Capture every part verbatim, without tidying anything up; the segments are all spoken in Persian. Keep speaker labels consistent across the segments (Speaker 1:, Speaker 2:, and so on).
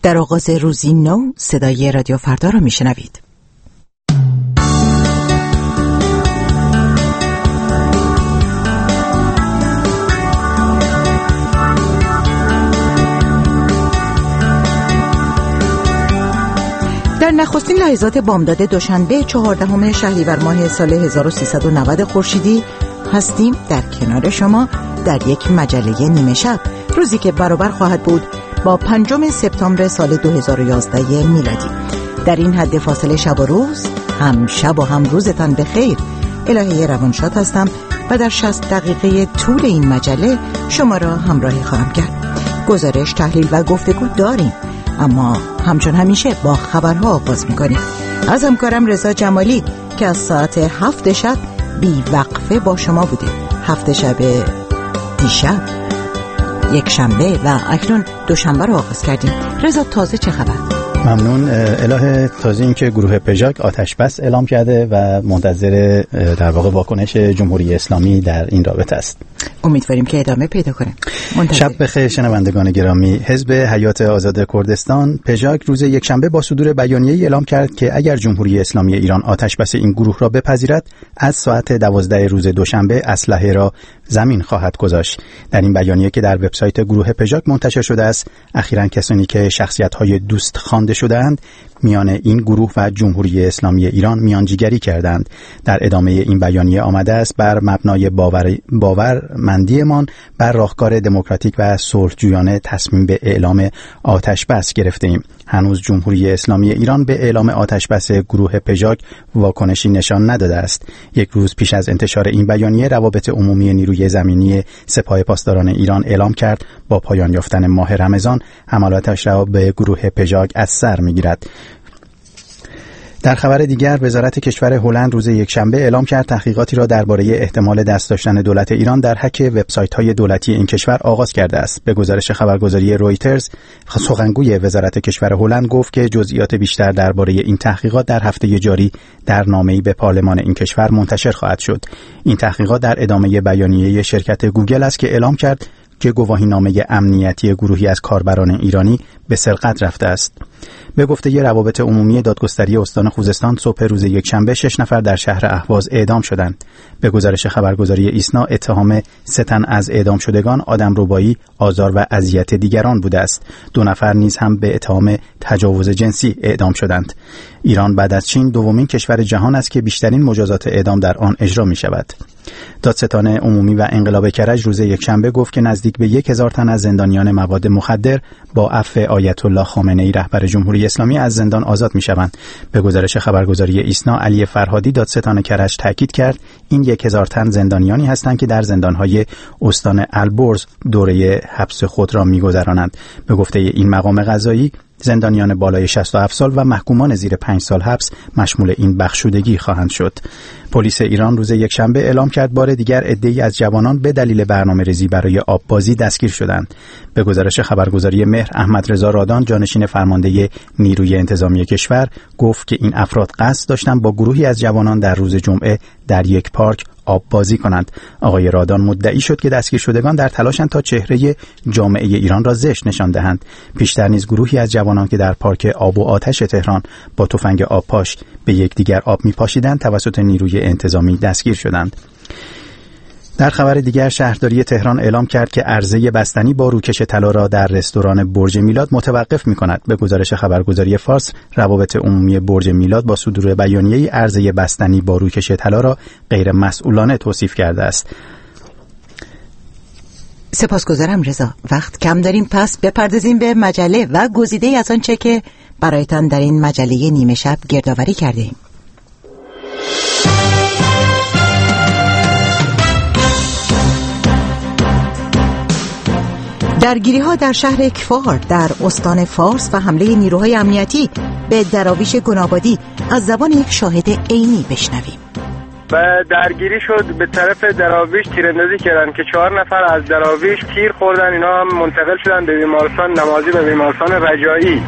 Speaker 1: در آغاز روزی نو صدای رادیو فردا را میشنوید. در نخستین لحظات بامداد دوشنبه چهاردهم شهریور ماه سال هزار و سیصد و نود خورشیدی هستیم در کنار شما در یک مجله نیمه شب، روزی که برابر خواهد بود با پنجم سپتامبر سال دو هزار و یازده میلادی. در این حد فاصله شب و روز، هم شب و هم روزتان بخیر. الهه روانشاد هستم و در شصت دقیقه طول این مجله شما را همراهی خواهم کرد. گزارش، تحلیل و گفتگو داریم، اما همچون همیشه با خبرها آغاز میکنیم. از همکارم رضا جمالی که از ساعت هفت شب بی وقفه با شما بوده. هفت شب دیشب، یک شنبه و اکنون دوشنبه رو آغاز کردیم. رضا، تازه چه خبر؟
Speaker 2: ممنون الهه. تازه این که گروه پژاک آتش بس اعلام کرده و منتظر در واقع واکنش جمهوری اسلامی در این رابطه است.
Speaker 1: امیدواریم که ادامه پیدا کنه. منتظر.
Speaker 2: شب بخیر شنوندگان گرامی. حزب حیات آزاد کردستان پژاک روز یکشنبه با صدور بیانیه‌ای اعلام کرد که اگر جمهوری اسلامی ایران آتش بس این گروه را بپذیرد، از ساعت دوازده روز دوشنبه اسلحه را زمین خواهد گذاشت. در این بیانیه که در وبسایت گروه پژاک منتشر شده است، اخیراً کسانی که شخصیت‌های دوست خوانده شده‌اند میان این گروه و جمهوری اسلامی ایران میانجیگری کردند. در ادامه این بیانیه آمده است بر مبنای باور باورمندیمان بر راهکار دموکراتیک و صلح‌جویانه تصمیم به اعلام آتش بس گرفته‌ایم. هنوز جمهوری اسلامی ایران به اعلام آتش بس گروه پژاک واکنشی نشان نداده است. یک روز پیش از انتشار این بیانیه، روابط عمومی نیروی زمینی سپاه پاسداران ایران اعلام کرد با پایان یافتن ماه رمضان حملاتش را به گروه پژاک از سر می‌گیرد. در خبر دیگر، وزارت کشور هلند روز یکشنبه اعلام کرد تحقیقاتی را درباره احتمال دست داشتن دولت ایران در هک وبسایت‌های دولتی این کشور آغاز کرده است. به گزارش خبرگزاری رویترز، سخنگوی وزارت کشور هلند گفت که جزئیات بیشتر درباره این تحقیقات در هفته جاری در نامه‌ای به پارلمان این کشور منتشر خواهد شد. این تحقیقات در ادامه بیانیه شرکت گوگل است که اعلام کرد که گواهینامه امنیتی گروهی از کاربران ایرانی به سرقت رفته است. به گفته روابط عمومی دادگستری استان خوزستان، صبح روز یکشنبه شش نفر در شهر اهواز اعدام شدند. به گزارش خبرگزاری ایسنا، اتهام سه تن از اعدام شدگان آدمربایی، آزار و اذیت دیگران بوده است. دو نفر نیز هم به اتهام تجاوز جنسی اعدام شدند. ایران بعد از چین دومین کشور جهان است که بیشترین مجازات اعدام در آن اجرا می شود. دادستان عمومی و انقلاب کرج روز یکشنبه گفت که نزدیک به یک هزار تن از زندانیان مواد مخدر با عفو آیت الله خامنه‌ای رهبر جمهوری اسلامی از زندان آزاد می شوند. به گزارش خبرگزاری ایسنا، علی فرهادی دادستان کرج تاکید کرد این یک هزار تن زندانیانی هستند که در زندان‌های استان البرز دوره حبس خود را می‌گذرانند. به گفته این مقام قضایی، زندانیان بالای شصت و هفت سال و محکومان زیر پنج سال حبس مشمول این بخشودگی خواهند شد. پلیس ایران روز یکشنبه اعلام کرد بار دیگر عده‌ای از جوانان به دلیل برنامه‌ریزی برای آببازی دستگیر شدند. به گزارش خبرگزاری مهر، احمد رضا رادان، جانشین فرمانده نیروی انتظامی کشور، گفت که این افراد قصد داشتند با گروهی از جوانان در روز جمعه در یک پارک آب بازی کنند. آقای رادان مدعی شد که دستگیر شدگان در تلاشند تا چهره جامعه ایران را زشت نشان دهند. پیشتر نیز گروهی از جوانان که در پارک آب و آتش تهران با تفنگ آب پاش به یکدیگر آب می‌پاشیدند توسط نیروی انتظامی دستگیر شدند. در خبر دیگر، شهرداری تهران اعلام کرد که عرضه بستنی با روکش طلا را در رستوران برج میلاد متوقف می‌کند. به گزارش خبرگزاری فارس، روابط عمومی برج میلاد با صدور بیانیه‌ای عرضه بستنی با روکش طلا را غیر مسئولانه توصیف کرده است.
Speaker 1: سپاسگزارم رضا. وقت کم داریم، پس بپردازیم به مجله و گزیده‌ای از آنچه که برایتان در این مجله نیمه شب گردآوری کردیم. درگیری‌ها در شهر کفار در استان فارس و حمله نیروهای امنیتی به دراویش گنابادی از زبان یک شاهد عینی بشنویم.
Speaker 3: و درگیری شد به طرف دراویش، تیراندازی کردن که چهار نفر از دراویش تیر خوردن. اینا هم منتقل شدن به بیمارستان نمازی و بیمارستان رجایی.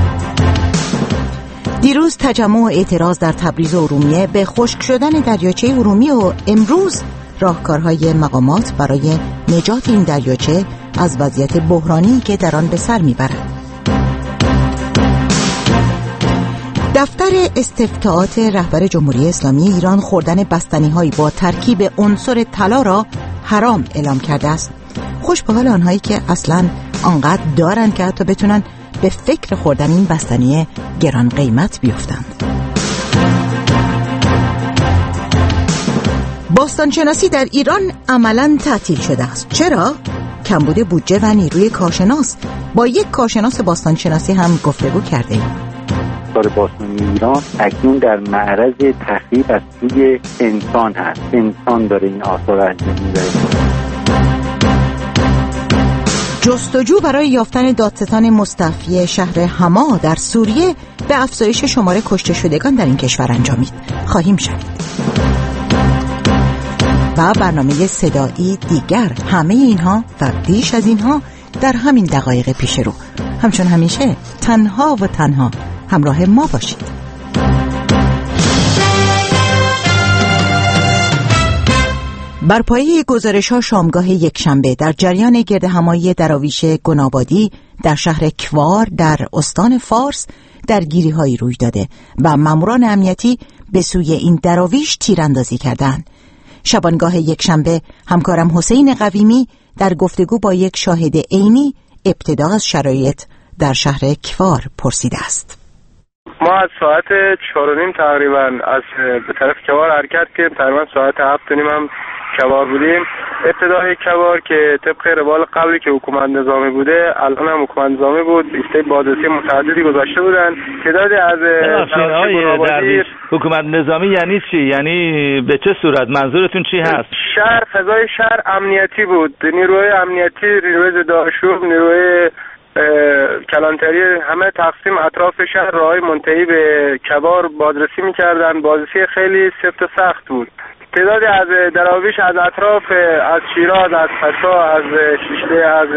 Speaker 1: دیروز تجمع و اعتراض در تبریز و ارومیه به خشک شدن دریاچه ارومیه و امروز راهکارهای مقامات برای نجات این دریاچه از وضعیت بحرانی که در آن به سر میبرد. دفتر استفتاءات رهبر جمهوری اسلامی ایران خوردن بستنی‌هایی با ترکیب عنصر طلا را حرام اعلام کرده است. خوش به حال آنهایی که اصلاً آنقدر دارن که حتی بتونن به فکر خوردن این بستنی گران قیمت بیفتند. باستانشناسی در ایران عملاً تعطیل شده است. چرا؟ کمبود بودجه و نیروی کارشناس. با یک کارشناس باستانشناسی هم گفتگو کرده ایم.
Speaker 4: آثار باستانی ایران اکنون در معرض تخریب از سوی انسان هست. انسان داره این آثار را انجام میده.
Speaker 1: جستجو برای یافتن دادستان مستعفی شهر حما در سوریه به افزایش شمار کشته شدگان در این کشور انجامید. خواهیم شنید. و برنامه صدایی دیگر. همه اینها و بیش از اینها در همین دقایق پیش رو. همچون همیشه تنها و تنها همراه ما باشید. بر پایه گزارش‌ها شامگاه یکشنبه در جریان گردهمایی دراویش گنابادی در شهر کوار در استان فارس درگیری‌هایی روی داده و ماموران امنیتی به سوی این دراویش تیراندازی کردند. شبانگاه یکشنبه همکارم حسین قویمی در گفتگو با یک شاهد عینی ابتدا از شرایط در شهر کوار پرسیده است.
Speaker 3: ما از ساعت چهار و نیم تقریبا از به طرف کوار حرکت کردیم. تقریبا ساعت هفت و نیم هم کوار بودیم. ابتدای کوار که طبق روال قبلی که حکومت نظامی بوده، الان هم حکومت نظامی بود، لیست بازرسی متعددی گذاشته بودن. تعدادی از
Speaker 5: دراویش حکومت نظامی یعنی چی؟ یعنی به چه صورت؟ منظورتون چی هست؟
Speaker 3: شهر فضای شهر امنیتی بود. نیروی امنیتی، نیروی ضد آشوب، نیروی کلانتری همه تقسیم اطراف شهر راهی منتهی به کوار بازرسی می‌کردن. بازرسی خیلی سفت و سخت بود. تعدادی از دراویش از اطراف، از شیراز، از فسا، از شیشته، از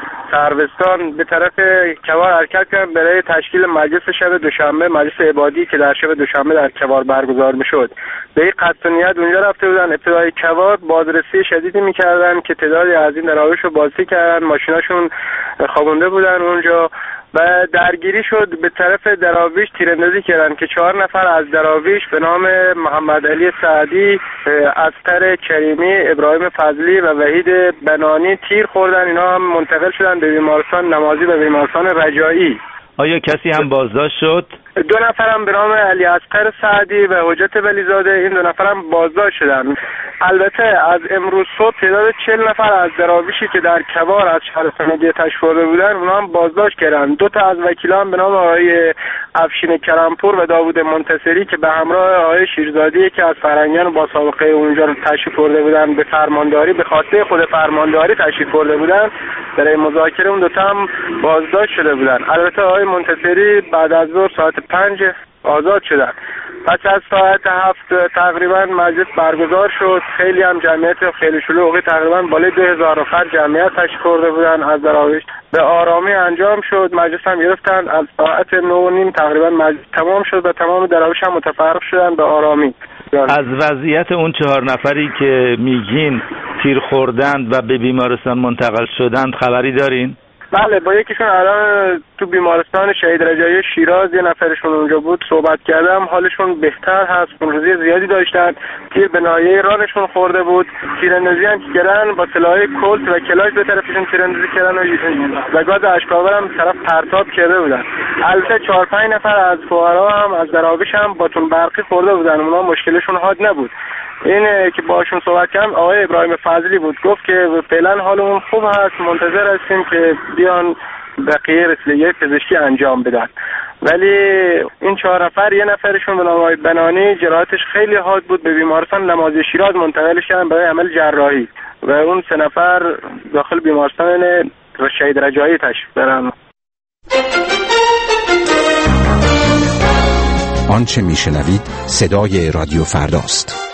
Speaker 3: سروستان به طرف کوار حرکت کردن برای تشکیل مجلس شب دوشنبه، مجلس عبادی که در شب دوشنبه در کوار برگزار میشد. به این قصد و نیت اونجا رفته بودن. ابتدای کوار بازرسی شدیدی میکردن که تعدادی از این دراویش رو بازرسی کردن، ماشیناشون خوابونده بودن اونجا و درگیری شد. به طرف دراویش تیراندازی کردن که چهار نفر از دراویش به نام محمد علی سعدی، استر کریمی، ابراهیم فضلی و وحید بنانی تیر خوردن. اینا هم منتقل شدن به بیمارستان نمازی و بیمارستان رجایی.
Speaker 5: آیا کسی هم بازداشت شد؟
Speaker 3: دو نفرم به نام علی اصغر سعدی و حجت ولیزاده، این دو نفرم بازداشت شدن. البته از امروز صبح تعداد چهل نفر از دراویشی که در کوار از شهر سنگی تشورده بودن اونا هم بازداشت کردن. دو تا از وکیلان به نام آقای افشین کرمپور و داوود منتصری که به همراه آقای شیرزادی که از فرنگیان با سابقه اونجا رو تشریف برده بودن به فرمانداری، به خاطر خود فرمانداری تشریف برده بودن، برای مذاکره اون دو تا هم بازداشت شده بودن. البته آقای منتصری بعد از ظهر ساعت پنج آزاد شدن. پس از ساعت هفت تقریبا مجلس برگزار شد. خیلی هم جمعیت خیلی شلوغی، تقریبا بالای دو هزار نفر جمعیت تشریف برده بودن از دراویش. به آرامی انجام شد. مجلس هم گرفتن. از ساعت نه و نیم تقریبا مجلس تمام شد و تمام دراویش هم متفرق شدن به آرامی.
Speaker 5: از وضعیت اون چهار نفری که میگین تیر خوردند و به بیمارستان منتقل شدند خبری دارین؟
Speaker 3: بله، با یکیشون الان تو بیمارستان شهید رجایی شیراز، یه نفرشون اونجا بود، صحبت کردم. حالشون بهتر هست. خونریزی زیادی داشتن. تیر به ناحیه رانشون خورده بود. تیراندازی هم کردن با سلاح کلت و کلاش به طرفشون تیراندازی کردن و گاز اشک‌آور هم طرف پرتاب کرده بودن. البته چهار پنج نفر از فقرا هم از دراویش هم باتون برقی خورده بودن. اونا مشکلشون حاد نبود. این که باشون صحبت کردم آقای ابراهیم فضلی بود. گفت که فعلا حالمون خوب هست، منتظر هستیم که بیان بقیه رسیدگی پزشکی انجام بدن. ولی این چهار نفر، یه نفرشون به نام آقای بنانی جراحتش خیلی حاد بود، به بیمارستان نمازی شیراز منتقل شدن برای عمل جراحی و اون سه نفر داخل بیمارستان شهید رجایی تشریف دارن.
Speaker 6: آنچه میشنوید صدای رادیو فرداست.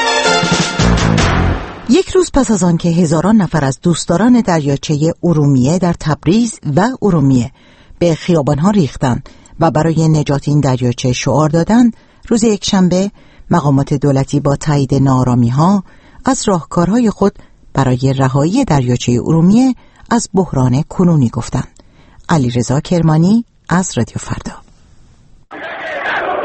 Speaker 1: یک روز پس از آن که هزاران نفر از دوستداران دریاچه ارومیه در تبریز و ارومیه به خیابانها ریختند و برای نجات این دریاچه شعار دادند، روز یکشنبه مقامات دولتی با تایید ناآرامی‌ها از راهکارهای خود برای رهایی دریاچه ارومیه از بحران کنونی گفتند. علیرضا کرمانی از رادیو فردا.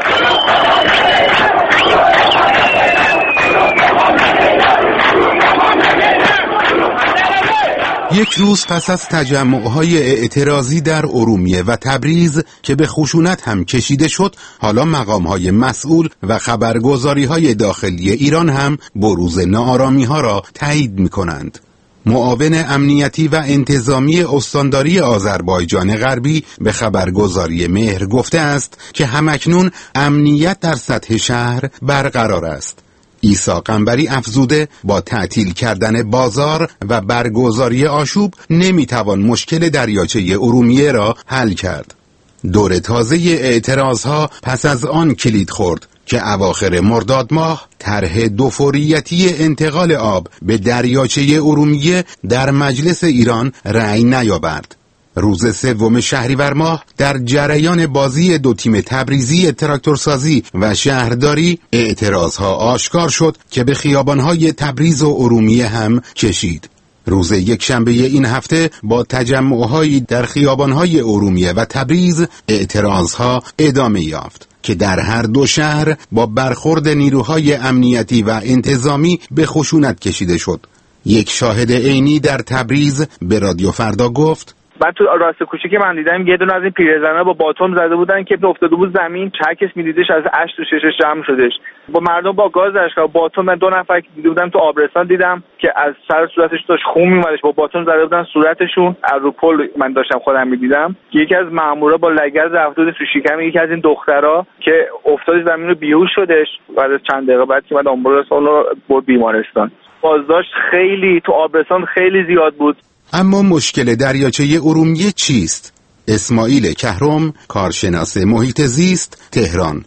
Speaker 7: یک روز پس از تجمع‌های اعتراضی در ارومیه و تبریز که به خشونت هم کشیده شد، حالا مقام‌های مسئول و خبرگزاری‌های داخلی ایران هم بروز ناآرامی‌ها را تایید می‌کنند. معاون امنیتی و انتظامی استانداری آذربایجان غربی به خبرگزاری مهر گفته است که همکنون امنیت در سطح شهر برقرار است. عیسی قنبری افزوده با تعطیل کردن بازار و برگزاری آشوب نمیتوان مشکل دریاچه ارومیه را حل کرد. دور تازه اعتراضها پس از آن کلید خورد که اواخر مرداد ماه طرح دوفوریتی انتقال آب به دریاچه ارومیه در مجلس ایران رأی نیاورد. روز سوم شهریور ماه در جریان بازی دو تیم تبریزی تراکتورسازی و شهرداری اعتراضها آشکار شد که به خیابانهای تبریز و ارومیه هم کشید. روز یکشنبه این هفته با تجمعهایی در خیابانهای ارومیه و تبریز اعتراضها ادامه یافت که در هر دو شهر با برخورد نیروهای امنیتی و انتظامی به خشونت کشیده شد. یک شاهد عینی در تبریز به رادیو فردا گفت:
Speaker 3: من تو راست کوچیک من دیدم یه دونه از این پیرزنا با باتوم زده بودن که افتاده بود زمین، هر کس میدیدش از اش تو ششش جمع شدش. با مردم با گاز اشکا باتوم، من دو نفر که دیده بودم تو آبرستان دیدم که از سر صورتش داشت خون میومدش، با باتوم زده بودن صورتشون. از رو پل من داشتم خودم میدیدم که یکی از مامورا با لگد رفت تو شکم یکی از این دخترا که افتاد زمین رو بیهوش شدش. بعد از چند دقیقه بعد که من آمبولانس اون رو برد بیمارستان. بازداشت خیلی تو آبرستان خیلی زیاد بود.
Speaker 7: اما مشکل دریاچه ارومیه چیست؟ اسماعیل کهرم، کارشناس محیط زیست، تهران.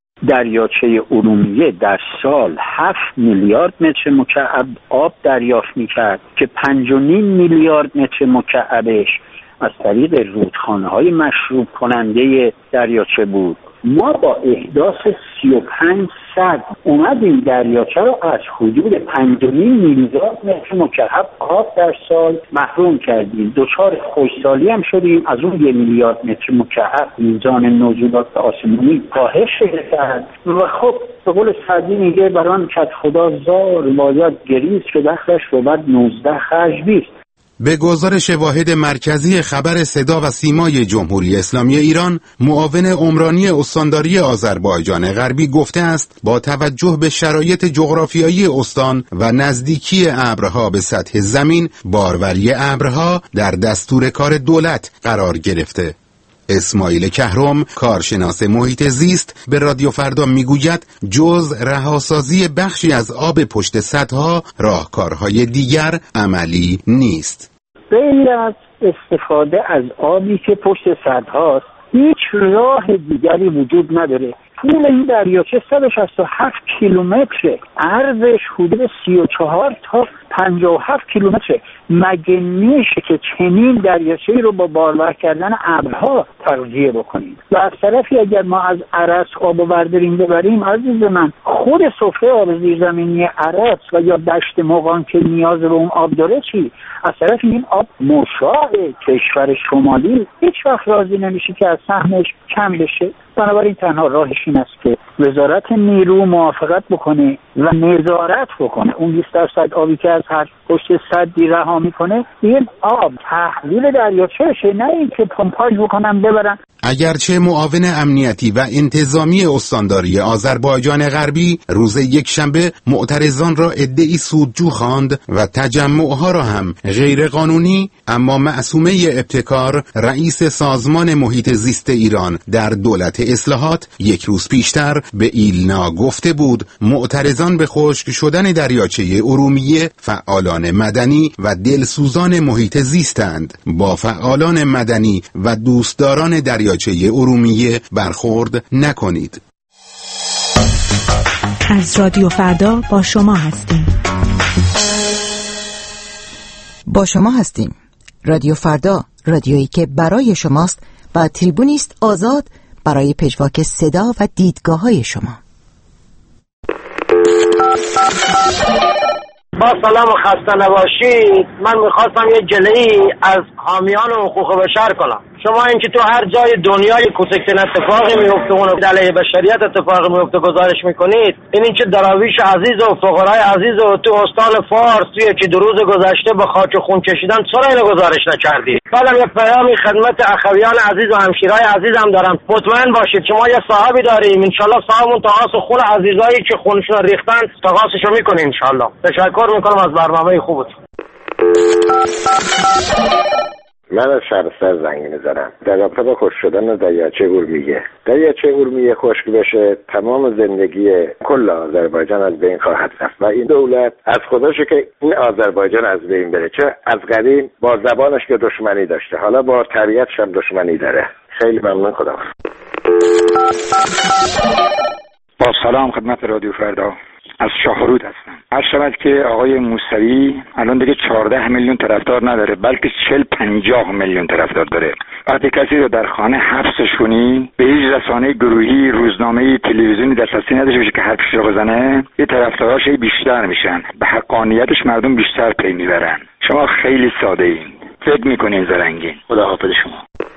Speaker 8: دریاچه ارومیه در سال هفت میلیارد متر مکعب آب دریافت می‌کرد که پنج و نیم میلیارد متر مکعبش از طریق رودخانه‌های مشروب کننده دریاچه بود. ما با احداث سی و پنج سد اومدیم دریاچه رو از حدود پنج و نیم میلیارد متر مکعب آب در سال محروم کردیم. دچار خشکسالی هم شدیم. از اون یک میلیارد متر مکعب میزان نزولات آسمانی کاهش شده کرد و خب به قول سعدی میگه بران کت خدا زار باید گریست که دستش رو بعد نوزده خرج بیست.
Speaker 7: به گزارش واحد مرکزی خبر صدا و سیمای جمهوری اسلامی ایران، معاون عمرانی استانداری آذربایجان غربی گفته است با توجه به شرایط جغرافیایی استان و نزدیکی ابرها به سطح زمین، باروری ابرها در دستور کار دولت قرار گرفته. اسماعیل کهرم، کارشناس محیط زیست، به رادیو فردا میگوید جز رهاسازی بخشی از آب پشت سدها، راهکارهای دیگر عملی نیست.
Speaker 8: غیر از استفاده از آبی که پشت سدهاست هیچ راه دیگری وجود نداره. طول این دریاچه صد و شصت و هفت کیلومتره، عرضش حدود سی و چهار تا پنجاه و هفت کیلومتره. مگه میشه که چنین دریاچه‌ای رو با بارور کردن ابرها تغذیه بکنیم؟ و از طرفی اگر ما از عرس آب و برداریم ببریم، عزیز من، خود سفره آب زیرزمینی عرس و یا دشت مغان که نیاز به اون آب داره چی؟ از طرف این آب مشاع کشور شمالی هیچ وقت راضی نمیشه که از سهمش کم بشه. بنابراین تنها راهش این است که وزارت نیرو موافقت بکنه و نظارت بکنه. اون بیست درصد آبی که از هر پشت سدی رها میکنه این آب تحویل دریاچه شه، نه اینکه پمپاژ بکنن ببرن.
Speaker 7: اگرچه معاون امنیتی و انتظامی استانداری آذربایجان غربی روز یکشنبه معترضان را عده‌ای سودجو خواند و تجمعها را هم غیر قانونی، اما معصومه ابتکار، رئیس سازمان محیط زیست ایران در دولت اصلاحات، یک روز پیشتر به ایلنا گفته بود معترضان به خشک شدن دریاچه ارومیه فعالان مدنی و دلسوزان محیط زیستند. با فعالان مدنی و دوستداران دریاچه ارومیه برخورد نکنید.
Speaker 9: از رادیو فردا با شما هستیم.
Speaker 1: با شما هستیم. رادیو فردا، رادیویی که برای شماست و تریبونی است آزاد برای پژواک صدا و دیدگاه‌های شما.
Speaker 10: با سلام و خسته نباشید. من میخواستم یه جلوه‌ای از حامیان حقوق بشر کنم. شما اینکه تو هر جای دنیای کوچکترین اتفاقی میفته اون علیه بشریت اتفاقی میفته گزارش میکنید، این اینکه دراویش عزیز و فقرای عزیز و تو استان فارس توی یکی دو روز گذشته به خاک خون کشیدن، چرا اینو گزارش نکردید؟ بعدم یه پیامی خدمت اخویان عزیز و همشیرای عزیز هم دارم، مطمئن باشید شما یه صاحبی داریم، ان شاءالله صاحبمون تقاص خون عزیزایی که خونشون ریختن تقاصشو میکنه ان شاءالله. تشکر میکنم از برنامه خوبتون.
Speaker 11: من از شهرستر زنگ میزنم در رابطه با خشک شدن دریاچه اورمیه. دریاچه اورمیه خشک بشه تمام زندگی کل آذربایجان از بین خواهد رفت و این دولت از خودشه که این آذربایجان از بین بره، چه از قدیم با زبانش که دشمنی داشته، حالا با طبیعتش هم دشمنی داره. خیلی ممنون. خدا
Speaker 12: با سلام خدمت رادیو فردا، از شاهرود هستم. عرض شود که آقای موسوی الان دیگه چهارده میلیون طرفدار نداره، بلکه چهل پنجاه میلیون طرفدار داره. وقتی کسی رو در خانه حبسش کنی، به هیچ رسانه گروهی، روزنامه‌ای، تلویزیونی دسترسی نداشته باشه که حرفش رو بزنه، یه طرفداراش بیشتر میشن، به حقانیتش مردم بیشتر پی میبرن. شما خیلی ساده این فکر میکنین زرنگین. خدا حافظ شما.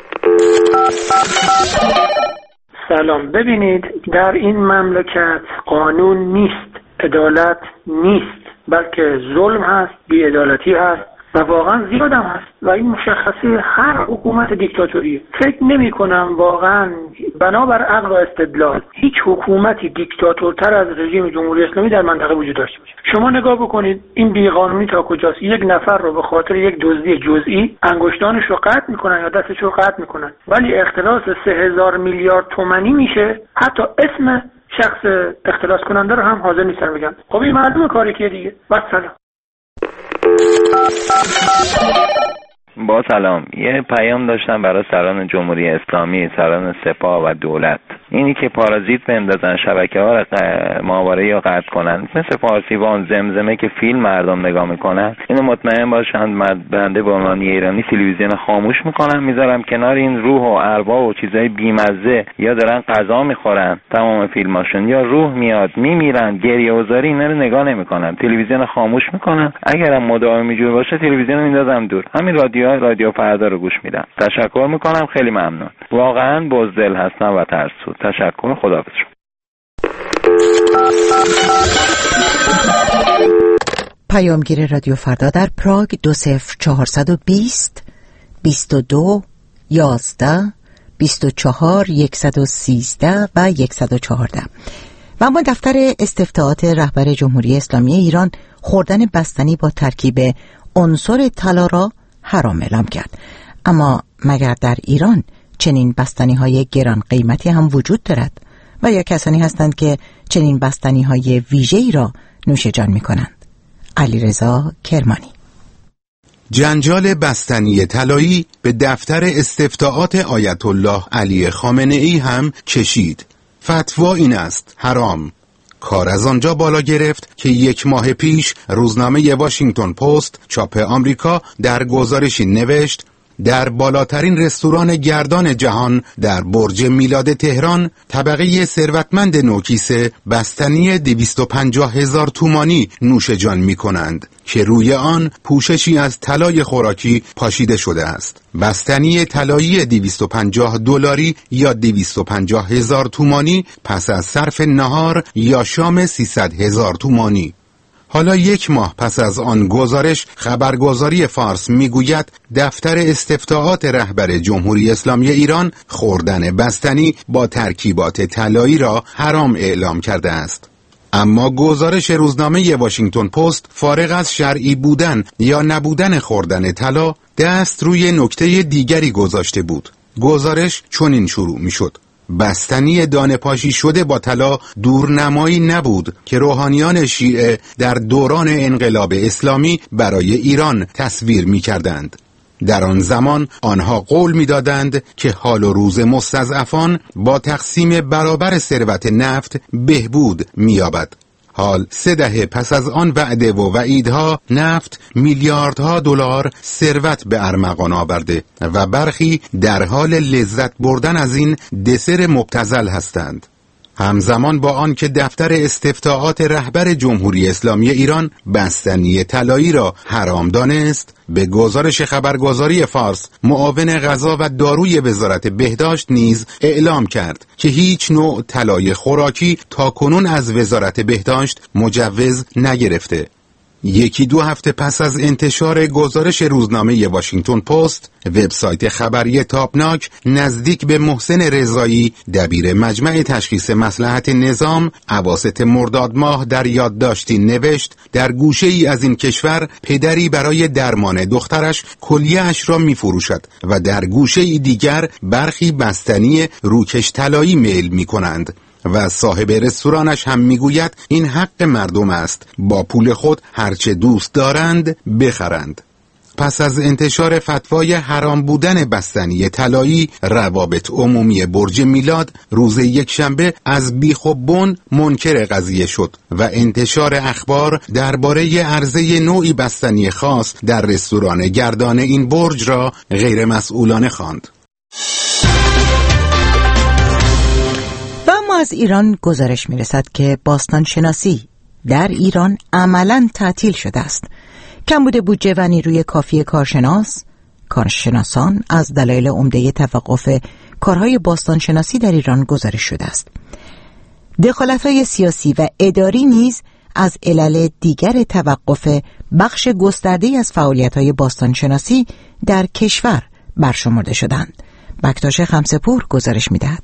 Speaker 13: سلام. ببینید در این مملکت قانون نیست، عدالت نیست، بلکه ظلم هست، بی‌عدالتی هست و واقعا زیاد هم هست و این مشخصه هر حکومت دیکتاتوریه. فکر نمی کنم واقعا بنابر عقل و استدلال هیچ حکومتی دیکتاتورتر از رژیم جمهوری اسلامی در منطقه وجود داشته باشه. شما نگاه بکنید این بیقانونی تا کجاست. یک نفر رو به خاطر یک دزدی جزئی انگشتانش رو قطع میکنن یا دستش رو قطع میکنن، ولی اختلاس سه هزار میلیارد تومانی میشه، حتی اسم شخص اختلاس کننده رو هم حاضر نیستن بگن. خب این معلومه کاری که دیگه. با سلام.
Speaker 14: با سلام. یه پیام داشتم برای سران جمهوری اسلامی، سران سپاه و دولت. اینی که پارازیت بندازن، شبکه ها رو ماهواره یا قطع کنن، مثل پارسیوان، زمزمه که فیلم مردم نگاه میکنن، اینو مطمئن باشن بنده به عنوان ایرانی تلویزیون خاموش میکنم، میذارم کنار این روح و ارواح و چیزای بیمزه، یا دارن غذا میخورن تمام فیلماشون، یا روح میاد میمیرن، گریه وزاری، اینا رو نگاه نمیکنم، تلویزیون خاموش میکنم. اگرم مداوم اینجور باشه تلویزیون میندازم دور، همین رادیو رادیو فردا رو گوش میدم. تشکر میکنم، خیلی ممنون. واقعا بزدل هستم و ترسو. تشکر. خداحافظ.
Speaker 1: پیامگیر رادیو فردا در پراگ دو صفر چهارصد و بیست بیست و دو یازده بیست و چهار صد و سیزده و صد و چهارده. و اما دفتر استفتاءات رهبر جمهوری اسلامی ایران خوردن بستنی با ترکیب عنصر طلا را حرام اعلام کرد. اما مگر در ایران چنین بستنی های گران قیمتی هم وجود دارد و یا کسانی هستند که چنین بستنی های ویژه‌ای را نوش جان می کنند؟ علیرضا کرمانی.
Speaker 7: جنجال بستنی طلایی به دفتر استفتاءات آیت الله علی خامنه ای هم کشید. فتوا این است: حرام. کار از آنجا بالا گرفت که یک ماه پیش روزنامه واشنگتن پست چاپ آمریکا در گزارشی نوشت در بالاترین رستوران گردان جهان در برج میلاد تهران طبقه ثروتمند نوکیسه بستنی دویست و پنجاه هزار تومانی نوش جان می کنند که روی آن پوششی از طلای خوراکی پاشیده شده است. بستنی طلایی دویست و پنجاه دلاری یا دویست و پنجاه هزار تومانی پس از صرف نهار یا شام سیصد هزار تومانی. حالا یک ماه پس از آن گزارش خبرگزاری فارس میگوید دفتر استفتاءات رهبر جمهوری اسلامی ایران خوردن بستنی با ترکیبات طلایی را حرام اعلام کرده است. اما گزارش روزنامه واشنگتن پست فارغ از شرعی بودن یا نبودن خوردن طلا دست روی نکته دیگری گذاشته بود. گزارش چنین شروع میشد: بستنی دانه پاشی شده با طلا دورنمایی نبود که روحانیان شیعه در دوران انقلاب اسلامی برای ایران تصویر می کردند. در آن زمان آنها قول می دادند که حال و روز مستضعفان با تقسیم برابر ثروت نفت بهبود می یابد. حال سه دهه پس از آن وعده و وعیدها نفت میلیاردها دلار ثروت به ارمغان آورده و برخی در حال لذت بردن از این دسر مبتذل هستند. همزمان با آن که دفتر استفتاءات رهبر جمهوری اسلامی ایران بستنی طلایی را حرام دانست، به گزارش خبرگزاری فارس معاون غذا و داروی وزارت بهداشت نیز اعلام کرد که هیچ نوع طلای خوراکی تاکنون از وزارت بهداشت مجوز نگرفته. یکی دو هفته پس از انتشار گزارش روزنامه واشنگتن پست، وبسایت خبری تابناک نزدیک به محسن رضایی، دبیر مجمع تشخیص مصلحت نظام، اواسط مرداد ماه در یادداشتی نوشت در گوشه ای از این کشور پدری برای درمان دخترش کلیه‌اش را می فروشد و در گوشه ای دیگر برخی بستنی روکش طلایی میل می کنند و صاحب رستورانش هم میگوید این حق مردم است، با پول خود هرچه دوست دارند بخرند. پس از انتشار فتوای حرام بودن بستنی طلایی، روابط عمومی برج میلاد روز یکشنبه از بیخ و بن منکر قضیه شد و انتشار اخبار درباره عرضه نوعی بستنی خاص در رستوران گردان این برج را غیر مسئولانه خواند.
Speaker 1: از ایران گزارش میرسد که باستان شناسی در ایران عملاً تعطیل شده است. کمبود بودجه و نیروی کافی کارشناس کارشناسان از دلایل عمده توقف کارهای باستان شناسی در ایران گزارش شده است. دخالت‌های سیاسی و اداری نیز از علل دیگر توقف بخش گسترده‌ای از فعالیت‌های باستان شناسی در کشور برشمرده شدند. بکتاش خمسه‌پور گزارش می‌دهد.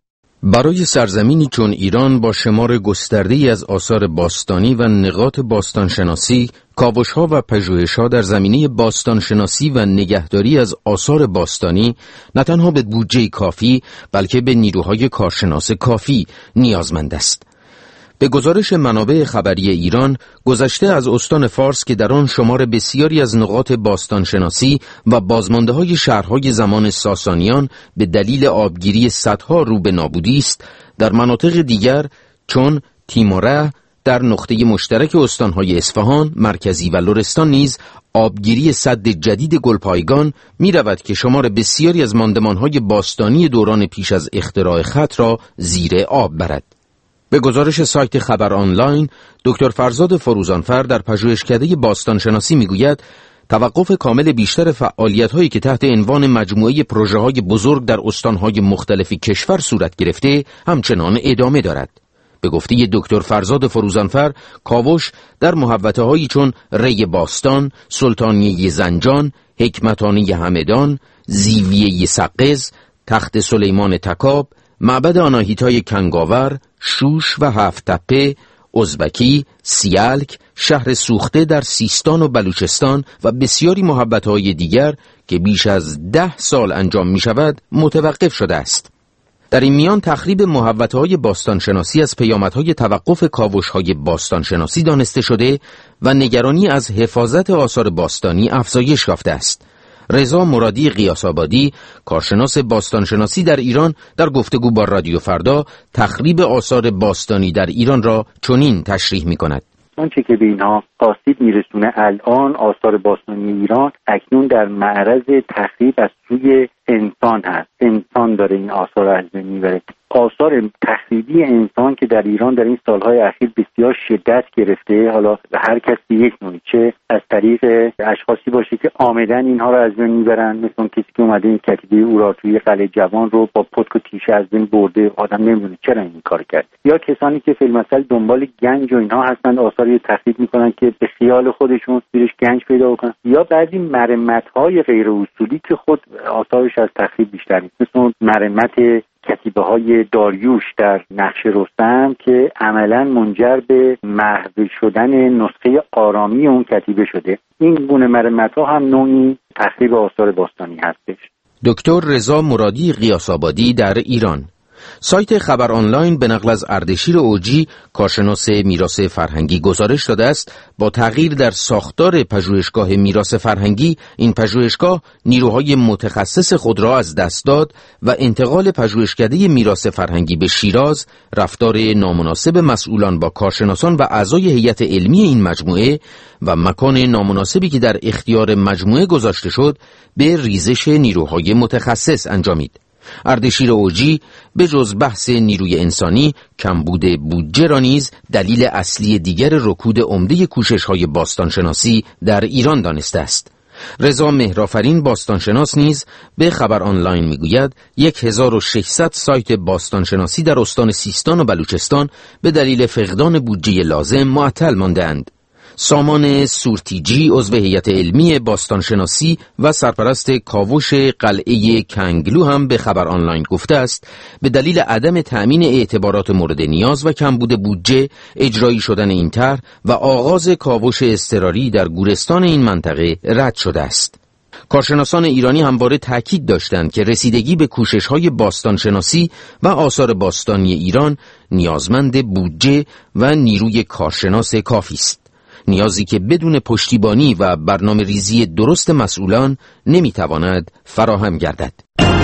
Speaker 15: برای سرزمینی چون ایران با شمار گسترده‌ای از آثار باستانی و نقاط باستانشناسی، کاوش‌ها و پژوهش‌ها در زمینه باستانشناسی و نگهداری از آثار باستانی نه تنها به بودجه کافی بلکه به نیروهای کارشناس کافی نیازمند است. به گزارش منابع خبری ایران، گذشته از استان فارس که در آن شمار بسیاری از نقاط باستانشناسی و بازمانده‌های شهرهای زمان ساسانیان به دلیل آبگیری سدها رو به نابودی است، در مناطق دیگر چون تیموره در نقطه مشترک استانهای اصفهان، مرکزی و لرستان نیز آبگیری سد جدید گلپایگان می رود که شمار بسیاری از ماندمانهای باستانی دوران پیش از اختراع خط را زیر آب برد. به گزارش سایت خبر آنلاین، دکتر فرزاد فروزانفر در پژوهشکده باستانشناسی میگوید توقف کامل بیشتر فعالیت‌هایی که تحت عنوان مجموعه پروژه‌های بزرگ در استان‌های مختلف کشور صورت گرفته همچنان ادامه دارد. به گفته دکتر فرزاد فروزانفر، کاوش در محوطه‌هایی چون ری باستان، سلطانیه زنجان، حکمتانه همدان، زیویه سقز، تخت سلیمان تکاب، معبد آناهیتای کنگاور، شوش و هفت تپه، ازبکی، سیالک، شهر سوخته در سیستان و بلوچستان و بسیاری محبت‌های دیگر که بیش از ده سال انجام می شود متوقف شده است. در این میان تخریب محوطه‌های باستانشناسی از پیامدهای توقف کاوش‌های باستانشناسی دانسته شده و نگرانی از حفاظت آثار باستانی افزایش یافته است. رضا مرادی قیاس‌آبادی، کارشناس باستانشناسی در ایران، در گفتگو با رادیو فردا تخریب آثار باستانی در ایران را چنین تشریح می‌کند.
Speaker 4: آنچه که به اینها آسیب میرسونه الان آثار باستانی ایران اکنون در معرض تخریب از سوی انسان هست. انسان داره این آثار را از بین میبره. آثار تخریبی انسان که در ایران در این سالهای اخیر بسیار شدت گرفته، حالا هر کس به یک نوعی، چه از طریق اشخاصی باشه که آمدن اینها را از بین میبرن، مثل اون کسی که اومده این کتیبه اورارتویی قلعه جوان رو با پتک و تیشه از بین برده، آدم نمیدونه چرا این کار کرد، یا کسانی که فی المثل دنبال گنج و اینها هستند، آثاری تخریب میکنن که به خیال خودشون زیرش گنج پیدا بکنن، یا بعضی مرمت‌های غیر اصولی که خود آثارش از تخریب بیشتر نیست، مثل اون مرمت کتیبه های داریوش در نقش رستم که عملا منجر به محو شدن نسخه آرامی اون کتیبه شده. این گونه مرمت ها هم نوعی تخریب آثار باستانی هستش.
Speaker 15: دکتر رضا مرادی قیاس‌آبادی در ایران. سایت خبر آنلاین به نقل از اردشیر اوجی، کارشناس میراث فرهنگی، گزارش داده است با تغییر در ساختار پژوهشگاه میراث فرهنگی، این پژوهشگاه نیروهای متخصص خود را از دست داد و انتقال پژوهشکده میراث فرهنگی به شیراز، رفتار نامناسب مسئولان با کارشناسان و اعضای هیئت علمی این مجموعه و مکان نامناسبی که در اختیار مجموعه گذاشته شد به ریزش نیروهای متخصص انجامید. اردشیر اوجی به جز بحث نیروی انسانی، کمبود بودجه را نیز دلیل اصلی دیگر رکود عمده کوشش‌های باستانشناسی در ایران دانسته است. رضا مهرآفرین باستانشناس نیز به خبر آنلاین میگوید هزار و ششصد سایت باستانشناسی در استان سیستان و بلوچستان به دلیل فقدان بودجه لازم معطل مانده‌اند. سامان سورتیجی عضو هیئت علمی باستانشناسی و سرپرست کاوش قلعه کنگلو هم به خبر آنلاین گفته است به دلیل عدم تأمین اعتبارات مورد نیاز و کمبود بودجه، اجرایی شدن این طرح و آغاز کاوش اضطراری در گورستان این منطقه رد شده است. کارشناسان ایرانی همواره تاکید داشتند که رسیدگی به کوشش‌های باستانشناسی و آثار باستانی ایران نیازمند بودجه و نیروی کارشناس کافی است. نیازی که بدون پشتیبانی و برنامه ریزی درست مسئولان نمیتواند فراهم گردد.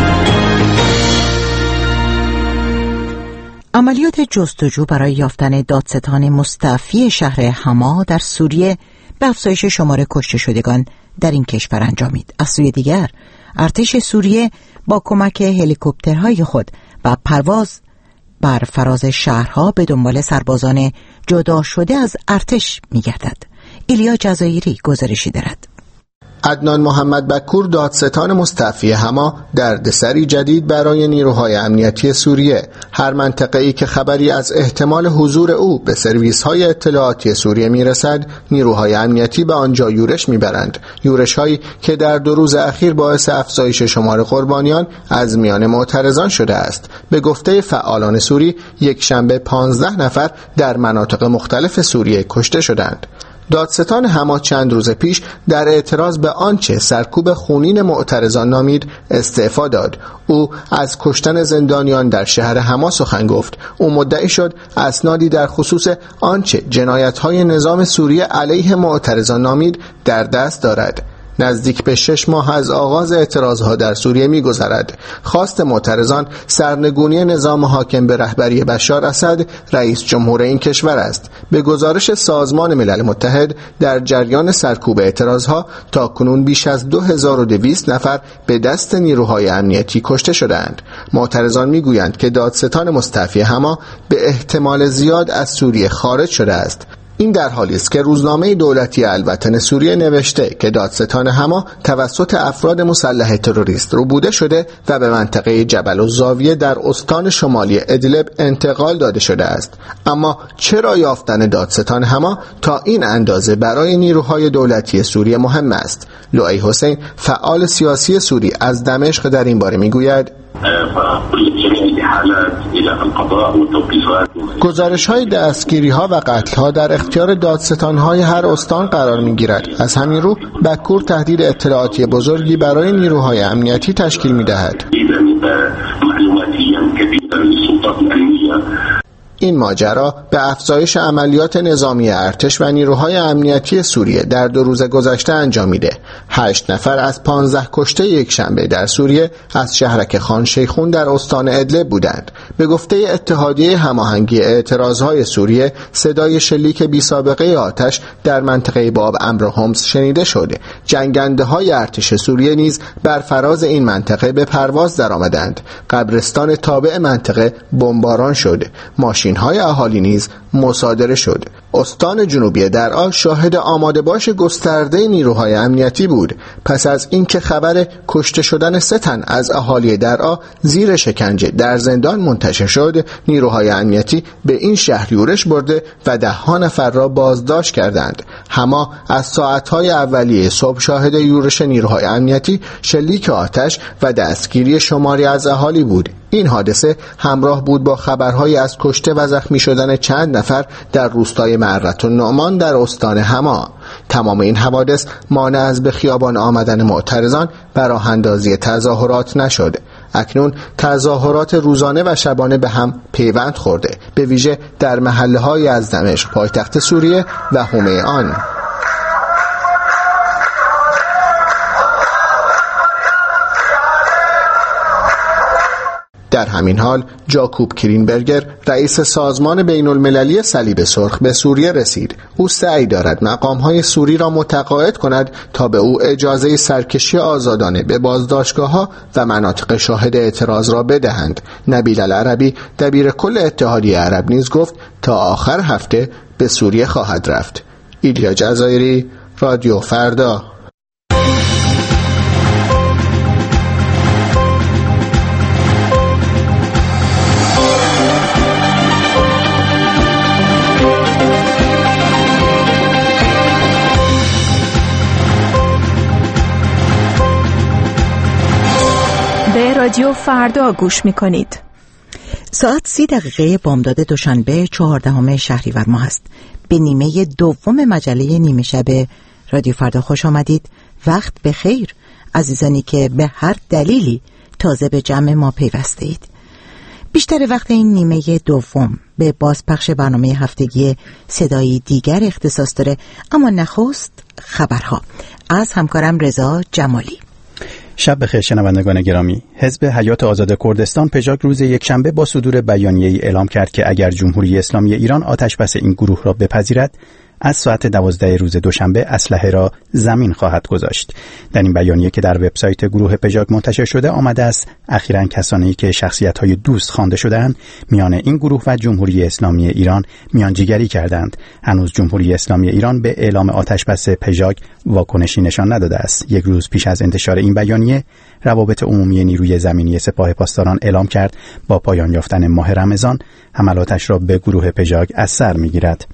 Speaker 1: عملیات جستجو برای یافتن دادستان مستعفی شهر حما در سوریه به افزایش شمار کشته شدگان در این کشور انجامید. از سوی دیگر ارتش سوریه با کمک هلیکوپترهای خود و پرواز بر فراز شهرها به دنبال سربازان جدا شده از ارتش می‌گردد. ایلیا جزایری گزارشی دارد.
Speaker 16: عدنان محمد بکور دادستان مستعفی حما دردسری جدید برای نیروهای امنیتی سوریه. هر منطقه‌ای که خبری از احتمال حضور او به سرویس‌های اطلاعاتی سوریه میرسد، نیروهای امنیتی به آنجا یورش میبرند. یورش‌هایی که در دو روز اخیر باعث افزایش شمار قربانیان از میان معترضان شده است. به گفته فعالان سوری، یک شنبه پانزده نفر در مناطق مختلف سوریه کشته شدند. دادستان حما چند روز پیش در اعتراض به آنچه سرکوب خونین معترضان نامید استعفا داد. او از کشتن زندانیان در شهر حما سخن گفت. او مدعی شد اسنادی در خصوص آنچه جنایت‌های نظام سوریه علیه معترضان نامید در دست دارد. نزدیک به شش ماه از آغاز اعتراضها در سوریه می‌گذرد. خواست معترضان سرنگونی نظام حاکم به رهبری بشار اسد رئیس جمهور این کشور است. به گزارش سازمان ملل متحد در جریان سرکوب اعتراضها تا کنون بیش از دو هزار و دویست نفر به دست نیروهای امنیتی کشته شدند. معترضان می‌گویند که دادستان مستعفی حما به احتمال زیاد از سوریه خارج شده است. این در حالی است که روزنامه دولتی الوطن سوریه نوشته که دادستان حما توسط افراد مسلح تروریست ربوده شده و به منطقه جبل الزاویه در استان شمالی ادلب انتقال داده شده است. اما چرا یافتن دادستان حما تا این اندازه برای نیروهای دولتی سوریه مهم است؟ لؤی حسین فعال سیاسی سوری از دمشق در این باره میگوید: گزارش‌های دستگیری‌ها و قتل‌ها در اختیار دادستان‌های هر استان قرار می‌گیرد. از همین رو بکور تهدید اطلاعاتی بزرگی برای نیروهای امنیتی تشکیل می‌دهد. این ماجرا به افزایش عملیات نظامی ارتش و نیروهای امنیتی سوریه در دو روز گذشته انجامیده. هشت نفر از پانزده کشته یک شنبه در سوریه از شهرک خان شیخون در استان ادلب بودند. به گفته اتحادیه هماهنگی اعتراضهای سوریه، صدای شلیک بی سابقه آتش در منطقه باب امر حمص شنیده شد. جنگنده های ارتش سوریه نیز بر فراز این منطقه به پرواز درآمدند. قبرستان تابع منطقه بمباران شد. ماشین های اهالی نیز مصادره شد. استان جنوبی درعا شاهد آماده باش گسترده نیروهای امنیتی بود. پس از اینکه خبر کشته شدن سه تن از اهالی درعا زیر شکنجه در زندان منتشر شد، نیروهای امنیتی به این شهر یورش برده و ده ها نفر را بازداشت کردند. حما از ساعتهای اولیه صبح شاهد یورش نیروهای امنیتی، شلیک آتش و دستگیری شماری از اهالی بود. این حادثه همراه بود با خبرهای از کشته و زخمی شدن چند نفر در روستای معرة النعمان در استان حما. تمام این حوادث مانع از به خیابان آمدن معترضان و راه اندازی تظاهرات نشد. اکنون تظاهرات روزانه و شبانه به هم پیوند خورده، به ویژه در محله‌های از دمشق پایتخت سوریه و حومه آن. در همین حال جاکوب کرینبرگر رئیس سازمان بین المللی صلیب سرخ به سوریه رسید. او سعی دارد مقام‌های سوری را متقاعد کند تا به او اجازه سرکشی آزادانه به بازداشتگاه‌ها و مناطق شاهد اعتراض را بدهند. نبیل العربی دبیر کل اتحادیه عرب نیز گفت تا آخر هفته به سوریه خواهد رفت. ایلیا جزایری، رادیو فردا.
Speaker 9: به رادیو فردا گوش می‌کنید.
Speaker 1: ساعت سی دقیقه بامداد دوشنبه چهاردهم شهریور ماه است. به نیمه دوم مجله نیمه شب رادیو فردا خوش آمدید. وقت بخیر عزیزانی که به هر دلیلی تازه به جمع ما پیوسته اید. بیشتر وقت این نیمه دوم به بازپخش برنامه هفتگی صدایی دیگر اختصاص داره، اما نخست خبرها از همکارم رضا جمالی.
Speaker 2: شب بخیر شنوندگان گرامی. حزب حیات آزاد کردستان پژاک روز یکشنبه با صدور بیانیه‌ای اعلام کرد که اگر جمهوری اسلامی ایران آتشبس این گروه را بپذیرد، از ساعت دوازده روز دوشنبه اسلحه را زمین خواهد گذاشت. در این بیانیه که در وبسایت گروه پژاک منتشر شده آمده است اخیراً کسانی که شخصیت‌های دوست خوانده شده‌اند میان این گروه و جمهوری اسلامی ایران میانجیگری کردند. هنوز جمهوری اسلامی ایران به اعلام آتشبس پژاک واکنشی نشان نداده است. یک روز پیش از انتشار این بیانیه، روابط عمومی نیروی زمینی سپاه پاسداران اعلام کرد با پایان یافتن ماه رمضان حملاتش را به گروه پژاک از سر می‌گیرد.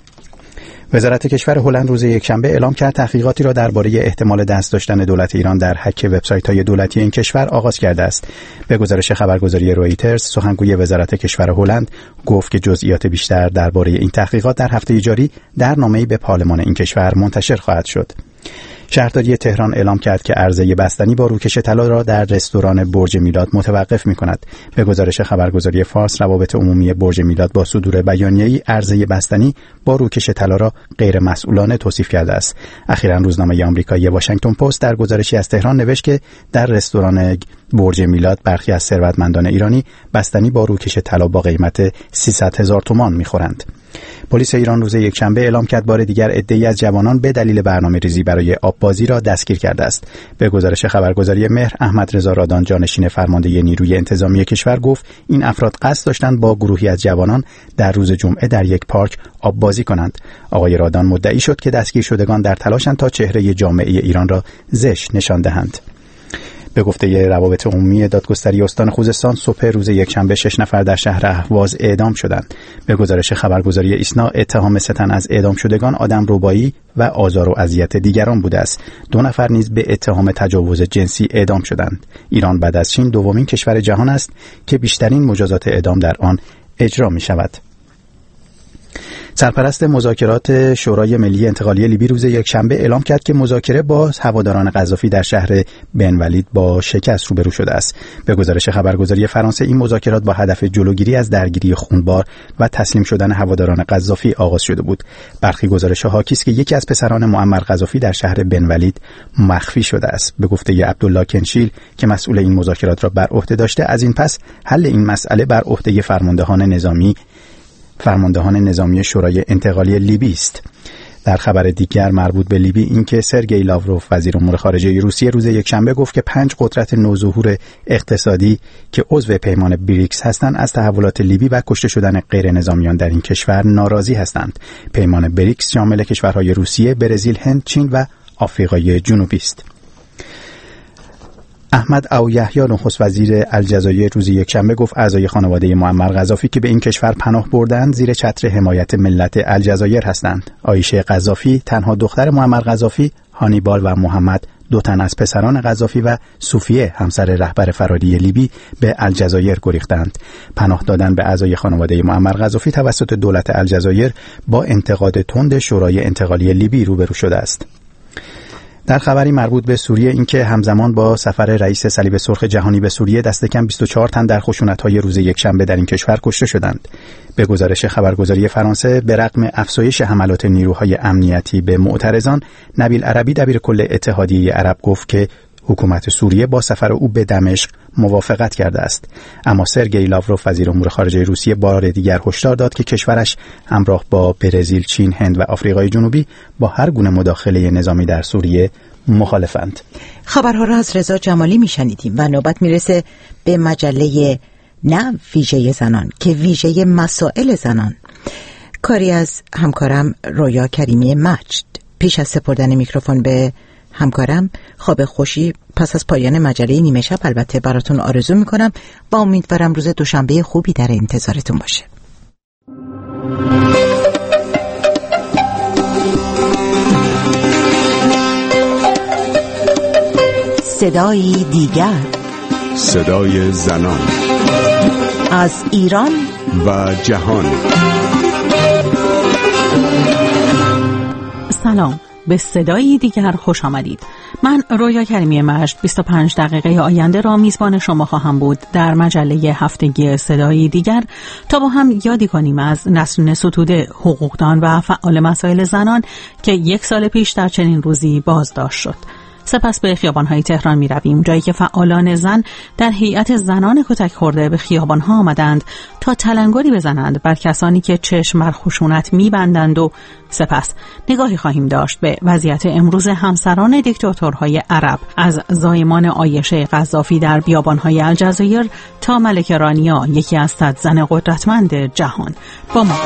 Speaker 2: وزارت کشور هلند روز یکشنبه اعلام کرد تحقیقاتی را درباره احتمال دست داشتن دولت ایران در هک وبسایت‌های دولتی این کشور آغاز کرده است. به گزارش خبرگزاری رویترز، سخنگوی وزارت کشور هلند گفت که جزئیات بیشتر درباره این تحقیقات در هفته جاری در نامه‌ای به پارلمان این کشور منتشر خواهد شد. شهرداری تهران اعلام کرد که عرضه بستنی با روکش طلا را در رستوران برج میلاد متوقف می‌کند. به گزارش خبرگزاری فارس، روابط عمومی برج میلاد با صدور بیانیه‌ای عرضه بستنی با روکش طلا را غیر مسئولانه توصیف کرده است. اخیراً روزنامه آمریکایی واشنگتن پست در گزارشی از تهران نوشت که در رستوران برج میلاد برخی از ثروتمندان ایرانی بستنی با روکش طلا با قیمت سیصد هزار تومان می‌خورند. پلیس ایران روز یکشنبه اعلام کرد بار دیگر عده‌ای از جوانان به دلیل برنامه‌ریزی برای آببازی را دستگیر کرده است. به گزارش خبرگزاری مهر، احمد رضا رادان، جانشین فرمانده نیروی انتظامی کشور گفت این افراد قصد داشتند با گروهی از جوانان در روز جمعه در یک پارک آببازی کنند. آقای رادان مدعی شد که دستگیر شدگان در تلاشند تا چهره جامعه ایران را زشت نشان دهند. به گفته روابط عمومی دادگستری استان خوزستان، صبح روز یکشنبه شش نفر در شهر اهواز اعدام شدند. به گزارش خبرگزاری ایسنا، اتهام سه تن از اعدام شدگان آدم ربایی و آزار و اذیت دیگران بوده است. دو نفر نیز به اتهام تجاوز جنسی اعدام شدند. ایران بعد از چین دومین کشور جهان است که بیشترین مجازات اعدام در آن اجرا می شود. سرپرست مذاکرات شورای ملی انتقالی لیبی روز یکشنبه اعلام کرد که مذاکره با هواداران قذافی در شهر بن ولید با شکست روبرو شده است. به گزارش خبرگزاری فرانسه، این مذاکرات با هدف جلوگیری از درگیری خونبار و تسلیم شدن هواداران قذافی آغاز شده بود. برخی گزارش‌ها حاکی است که یکی از پسران معمر قذافی در شهر بن ولید مخفی شده است. به گفته عبدالله کنشیل که مسئول این مذاکرات را بر عهده داشته، از این پس حل این مسئله بر عهده فرماندهان نظامی فرماندهان نظامی شورای انتقالی لیبی است. در خبر دیگر مربوط به لیبی، اینکه سرگئی لاوروف وزیر امور خارجه روسیه روز یکشنبه گفت که پنج قدرت نوظهور اقتصادی که عضو پیمان بریکس هستند از تحولات لیبی و کشته شدن غیر نظامیان در این کشور ناراضی هستند. پیمان بریکس شامل کشورهای روسیه، برزیل، هند، چین و آفریقای جنوبی است. احمد اویحیی نخست وزیر الجزایر روز یکشنبه گفت اعضای خانواده معمر قذافی که به این کشور پناه بردند زیر چتر حمایت ملت الجزایر هستند. عایشه قذافی تنها دختر معمر قذافی، هانیبال و محمد دو تن از پسران قذافی و صوفیه همسر رهبر فراری لیبی به الجزایر گریختند. پناه دادن به اعضای خانواده معمر قذافی توسط دولت الجزایر با انتقاد تند شورای انتقالی لیبی روبرو شده است. در خبری مربوط به سوریه، اینکه همزمان با سفر رئیس صلیب سرخ جهانی به سوریه دست کم بیست و چهار تن در خشونت‌های روز یکشنبه در این کشور کشته شدند. به گزارش خبرگزاری فرانسه، به رغم افزایش حملات نیروهای امنیتی به معترضان، نبیل عربی دبیر کل اتحادیه عرب گفت که حکومت سوریه با سفر او به دمشق موافقت کرده است. اما سرگئی لاوروف وزیر امور خارجه روسیه بار دیگر هشدار داد که کشورش همراه با برزیل، چین، هند و آفریقای جنوبی با هر گونه مداخله نظامی در سوریه مخالفند.
Speaker 1: خبرها را از رضا جمالی میشنیدیم و نوبت میرسه به مجله نه ویژه زنان که ویژه مسائل زنان، کاری از همکارم رویا کریمی مجد. پیش از سپردن میکروفون به همکارم خواب خوشی پس از پایان مجله نیمه شب البته براتون آرزو میکنم و امیدوارم روز دوشنبه خوبی در انتظارتون باشه. صدای دیگر،
Speaker 7: صدای زنان
Speaker 1: از ایران
Speaker 7: و جهان.
Speaker 17: سلام، به صدای دیگر خوش آمدید. من رویا کریمی مجد بیست و پنج دقیقه آینده را میزبان شما خواهم بود در مجله هفتگی صدای دیگر تا با هم یادی کنیم از نسرین ستوده، حقوقدان و فعال مسائل زنان که یک سال پیش در چنین روزی بازداشت شد. سپس به خیابان‌های تهران می رویم، جایی که فعالان زن در هیئت زنان کتک خورده به خیابان‌ها آمدند تا تلنگری بزنند بر کسانی که چشم بر خشونت می بندند و سپس نگاهی خواهیم داشت به وضعیت امروز همسران دیکتاتورهای عرب، از زایمان عایشه قذافی در بیابان‌های الجزایر تا ملکه رانیا، یکی از صد زن قدرتمند جهان. با ما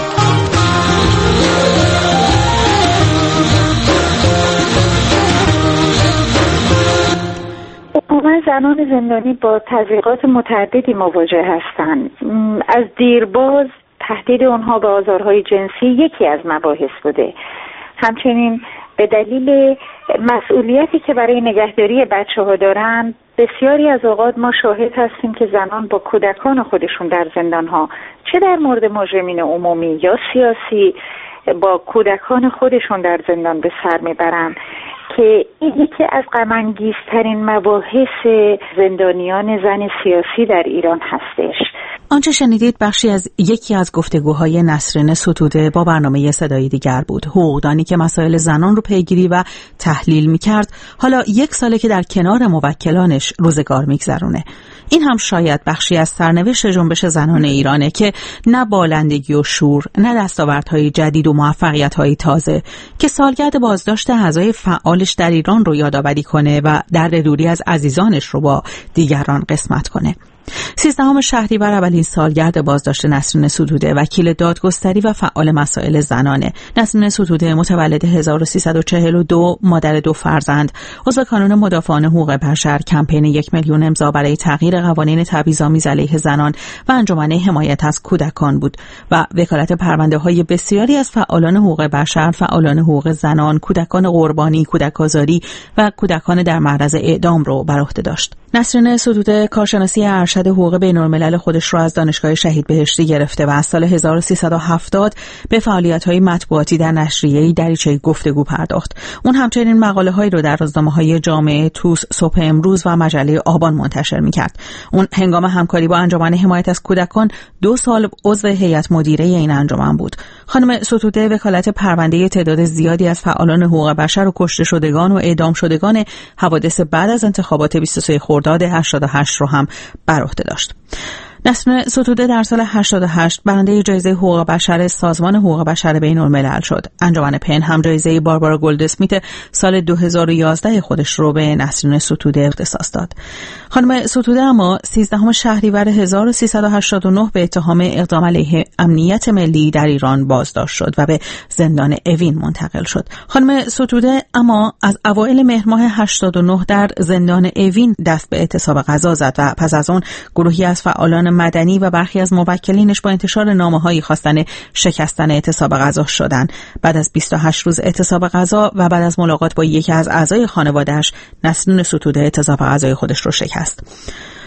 Speaker 18: عموما زنان زندانی با تضییقات متعددی مواجه هستند. از دیرباز تهدید آنها به آزارهای جنسی یکی از مباحث بوده. همچنین به دلیل مسئولیتی که برای نگهداری بچه‌ها دارند، بسیاری از اوقات ما شاهد هستیم که زنان با کودکان خودشون در زندان‌ها، چه در مورد مجرمین عمومی یا سیاسی، با کودکان خودشون در زندان به سر میبرند که این یکی از غم‌انگیزترین مباحث زندانیان زن سیاسی در ایران هستش.
Speaker 17: آنچه شنیدید بخشی از یکی از گفتگوهای نسرین ستوده با برنامه صدای دیگر بود. حقوقدانی که مسائل زنان رو پیگیری و تحلیل می‌کرد، حالا یک ساله که در کنار موکلانش روزگار می‌گذرونه. این هم شاید بخشی از سرنوشت جنبش زنان ایرانه که نه بالندگی و شور، نه دستاوردهای جدید و موفقیت‌های تازه که سالگرد بازداشت اعضای فعالش در ایران رو یادآوری کنه و درد دوری از عزیزانش رو با دیگران قسمت کنه. سیزدهم شهریور اولین سالگرد بازداشت نسرین ستوده، وکیل دادگستری و فعال مسائل زنانه. نسرین ستوده متولد هزار و سیصد و چهل و دو، مادر دو فرزند، عضو کانون مدافعان حقوق بشر، کمپین یک میلیون امضا برای تغییر قوانین تبعیض‌آمیز علیه زنان و انجمن حمایت از کودکان بود و وکالت پرونده‌های بسیاری از فعالان حقوق بشر، فعالان حقوق زنان، کودکان قربانی، کودک آزاری و کودکان در معرض اعدام رو بر عهده داشت. نسرین ستوده کارشناسی ارشد حقوق بین‌الملل خودش را از دانشگاه شهید بهشتی گرفته و از سال هزار و سیصد و هفتاد به فعالیت‌های مطبوعاتی در نشریه‌ای دریچه گفتگو پرداخت. اون همچنین مقاله‌هایی رو در روزنامه‌های جامعه توس، صبح امروز و مجله آبان منتشر می‌کرد. اون هنگام همکاری با انجمن حمایت از کودکان دو سال عضو هیئت مدیره این انجمن بود. خانم ستوده وکالت پرونده تعداد زیادی از فعالان حقوق بشر و کشته شدگان و اعدام شدگان حوادث بعد از انتخابات بیست و سه خرداد هشتاد و هشت رو هم بر عهده داشت. نسرین ستوده در سال هشتاد و هشت برنده جایزه حقوق بشر سازمان حقوق بشر بین‌الملل شد. انجمن پن هم جایزه باربارا گلدسمیت سال دو هزار و یازده خودش رو به نسرین ستوده اختصاص داد. خانم ستوده اما سیزدهم شهریور هزار و سیصد و هشتاد و نه به اتهام اقدام علیه امنیت ملی در ایران بازداشت شد و به زندان اوین منتقل شد. خانم ستوده اما از اوایل مهر ماه هشتاد و نه در زندان اوین دست به اعتصاب غذا زد و پس از اون گروهی از فعالان مدنی و برخی از موکلینش با انتشار نامه‌هایی خواستن شکستن اعتصاب غذا شدند. بعد از بیست و هشت روز اعتصاب غذا و بعد از ملاقات با یکی از اعضای خانواده‌اش، نسرین ستوده اعتصاب غذای خودش رو شکست.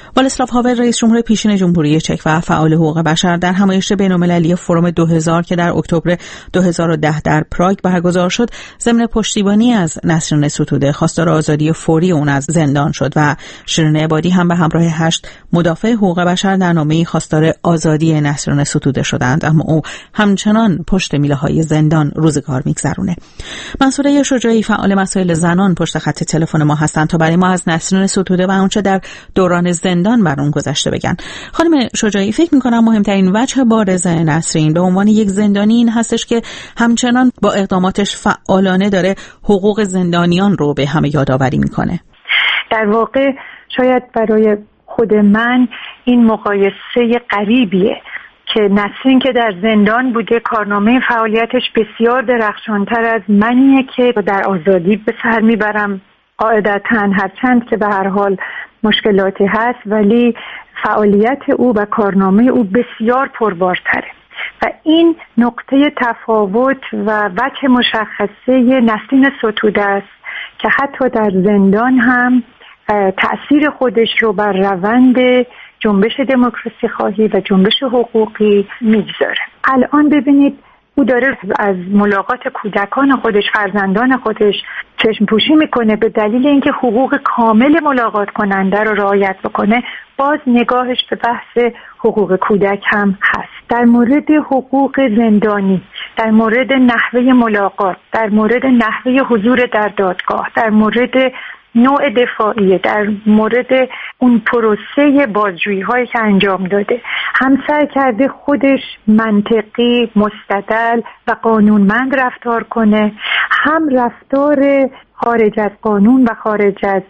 Speaker 17: والسلاو هاول رئیس جمهور پیشین جمهوری چک و فعال حقوق بشر در همایش بین‌المللی فروم دو هزار که در اکتبر دو هزار و ده در پراگ برگزار شد، ضمن پشتیبانی از نسرین ستوده خواستار آزادی فوری اون از زندان شد و شیرین عبادی هم به همراه هشت مدافع حقوق بشر در نامه‌ای خواستار آزادی نسرین ستوده شدند، اما او همچنان پشت میله‌های زندان روزگار می‌گذرونه. منصوره شجاعی فعال مسائل زنان پشت خط تلفن ما هستند تا برای ما از نسرین ستوده و آنچه در دوران زندان بر اون گذشته بگن. خانم شجاعی، فکر می‌کنم مهمترین وجه بارز نسرین به عنوان یک زندانی این هستش که همچنان با اقداماتش فعالانه داره حقوق زندانیان رو به همه یادآوری میکنه.
Speaker 19: در واقع شاید برای خود من این مقایسه غریبیه که نسرین که در زندان بوده کارنامه فعالیتش بسیار درخشانتر از منیه که در آزادی به سر میبرم قاعدتاً، هرچند که به هر حال مشکلاتی هست، ولی فعالیت او و کارنامه او بسیار پربارتره و این نقطه تفاوت و وجه مشخصه نسرین ستوده است که حتی در زندان هم تأثیر خودش رو بر روند جنبش دموکراسی خواهی و جنبش حقوقی میگذاره. الان ببینید او داره از ملاقات کودکان خودش، فرزندان خودش چشم پوشی میکنه به دلیل اینکه حقوق کامل ملاقات کننده رو رعایت بکنه. باز نگاهش به بحث حقوق کودک هم هست. در مورد حقوق زندانی، در مورد نحوه ملاقات، در مورد نحوه حضور در دادگاه، در مورد نوع دفاعیه، در مورد اون پروسه بازجویی هایی که انجام داده، هم سعی کرده خودش منطقی، مستدل و قانونمند رفتار کنه، هم رفتار خارج از قانون و خارج از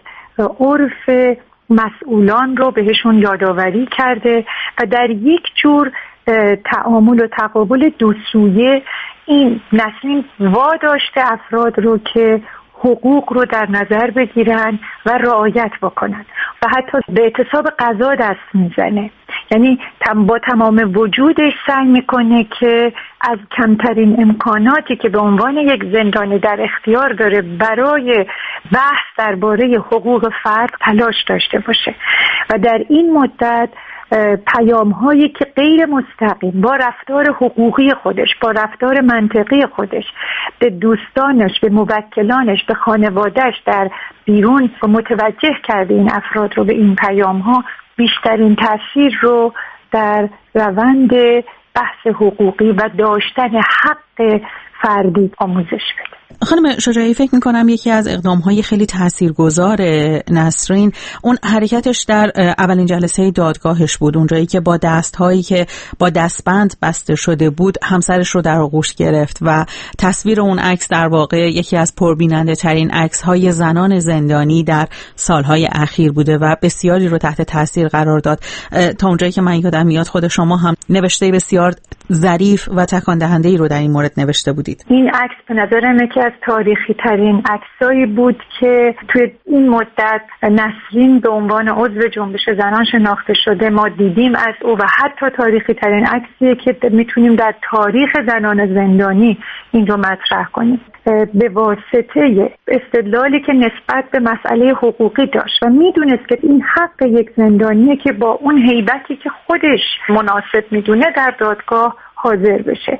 Speaker 19: عرف مسئولان رو بهشون یادآوری کرده و در یک جور تعامل و تقابل دو سویه این نسرین واداشته افراد رو که حقوق رو در نظر بگیرن و رعایت بکنن و حتی به اعتصاب قضا دست میزنه. یعنی با تمام وجودش سعی میکنه که از کمترین امکاناتی که به عنوان یک زندانی در اختیار داره برای بحث درباره حقوق فرد تلاش داشته باشه و در این مدت پیام هایی که غیر مستقیم با رفتار حقوقی خودش، با رفتار منطقی خودش به دوستانش، به موکلانش، به خانوادهش در بیرون متوجه کرده این افراد رو به این پیام ها بیشترین تاثیر رو در روند بحث حقوقی و داشتن حق فردی آموزش بده.
Speaker 17: خانم شجاعی، فکر میکنم یکی از اقدامهای خیلی تاثیرگذار نسرین اون حرکتش در اولین جلسه دادگاهش بود، اونجایی که با دستهایی که با دستبند بسته شده بود همسرش رو در آغوش گرفت و تصویر اون عکس در واقع یکی از پربیننده ترین عکس های زنان زندانی در سالهای اخیر بوده و بسیاری رو تحت تاثیر قرار داد. تا اونجایی که من یادم میاد خود شما هم نوشته بسیار ظریف و تکان دهنده ای رو در این مورد نوشته بودید.
Speaker 19: این عکس به نظرم یکی از تاریخی ترین عکسایی بود که توی این مدت نسرین به عنوان عضو جنبش زنان شناخته شده ما دیدیم از او و حتی تاریخی ترین عکسیه که میتونیم در تاریخ زنان زندانی این رو مطرح کنیم. به واسطه استدلالی که نسبت به مسئله حقوقی داشت و میدونست که این حق یک زندانیه که با اون هیبتی که خودش مناسب میدونه در دادگاه حاضر بشه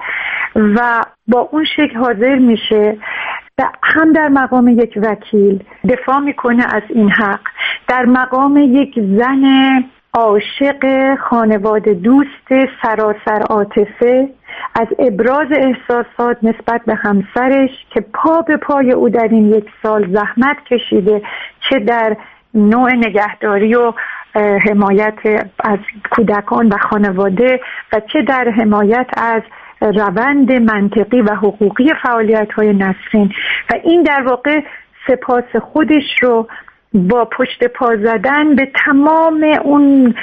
Speaker 19: و با اون شکل حاضر میشه و هم در مقام یک وکیل دفاع میکنه از این حق، در مقام یک زن عاشق، خانواده دوست، سراسر عاطفه از ابراز احساسات نسبت به همسرش که پا به پای او در این یک سال زحمت کشیده، چه در نوع نگهداری و حمایت از کودکان و خانواده و چه در حمایت از روند منطقی و حقوقی فعالیت‌های نسرین و این در واقع سپاس خودش رو با پشت پا زدن به تمام اون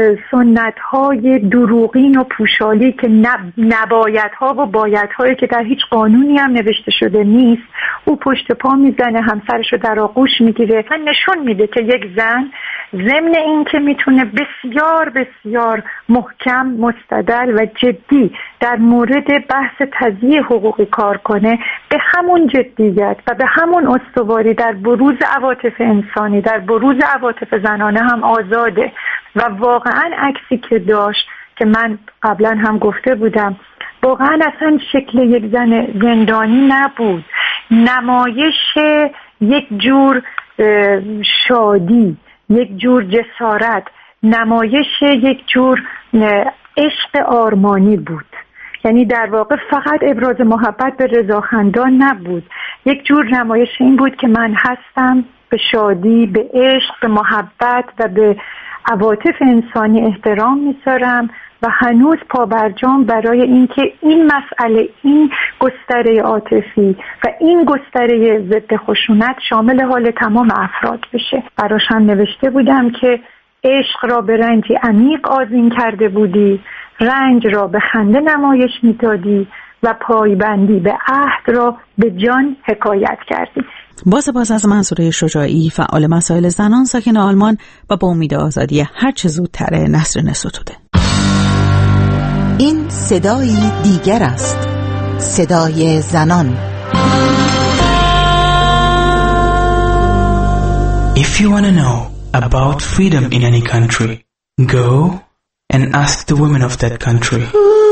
Speaker 19: سنت‌های دروغین و پوشالی که نبایدها و بایدهایی که در هیچ قانونی هم نوشته شده نیست، او پشت پا میزنه، همسرش رو در آغوش میگیره و نشون میده که یک زن ضمن این که میتونه بسیار بسیار محکم، مستدل و جدی در مورد بحث تضییع حقوقی کار کنه، به همون جدیت و به همون استواری در بروز عواطف انسانی، در بروز عواطف زنانه هم آزاده و واقعا عکسی که داشت که من قبلا هم گفته بودم، واقعا اصلا شکل یک زن زندانی نبود، نمایش یک جور شادی، یک جور جسارت، نمایش یک جور عشق آرمانی بود. یعنی در واقع فقط ابراز محبت به رضاخندان نبود، یک جور نمایش این بود که من هستم، به شادی، به عشق، به محبت و به عواطف انسانی احترام میذارم و هنوز پابرجام برای اینکه این مسئله، این گستره عاطفی و این گستره ضد خشونت شامل حال تمام افراد بشه. براش هم نوشته بودم که عشق را به رنجی عمیق آذین کرده بودی، رنج را به خنده نمایش میدادی و پایبندی به عهد را به جان حکایت کردی.
Speaker 17: با سپاس از منصوره شجاعی، فعال مسائل زنان ساکن آلمان و با امید آزادی هر چه زودتر نسرین ستوده.
Speaker 1: این صدایی دیگر است، صدای زنان.
Speaker 20: If you want to know about freedom in any country, go and ask the women of that country.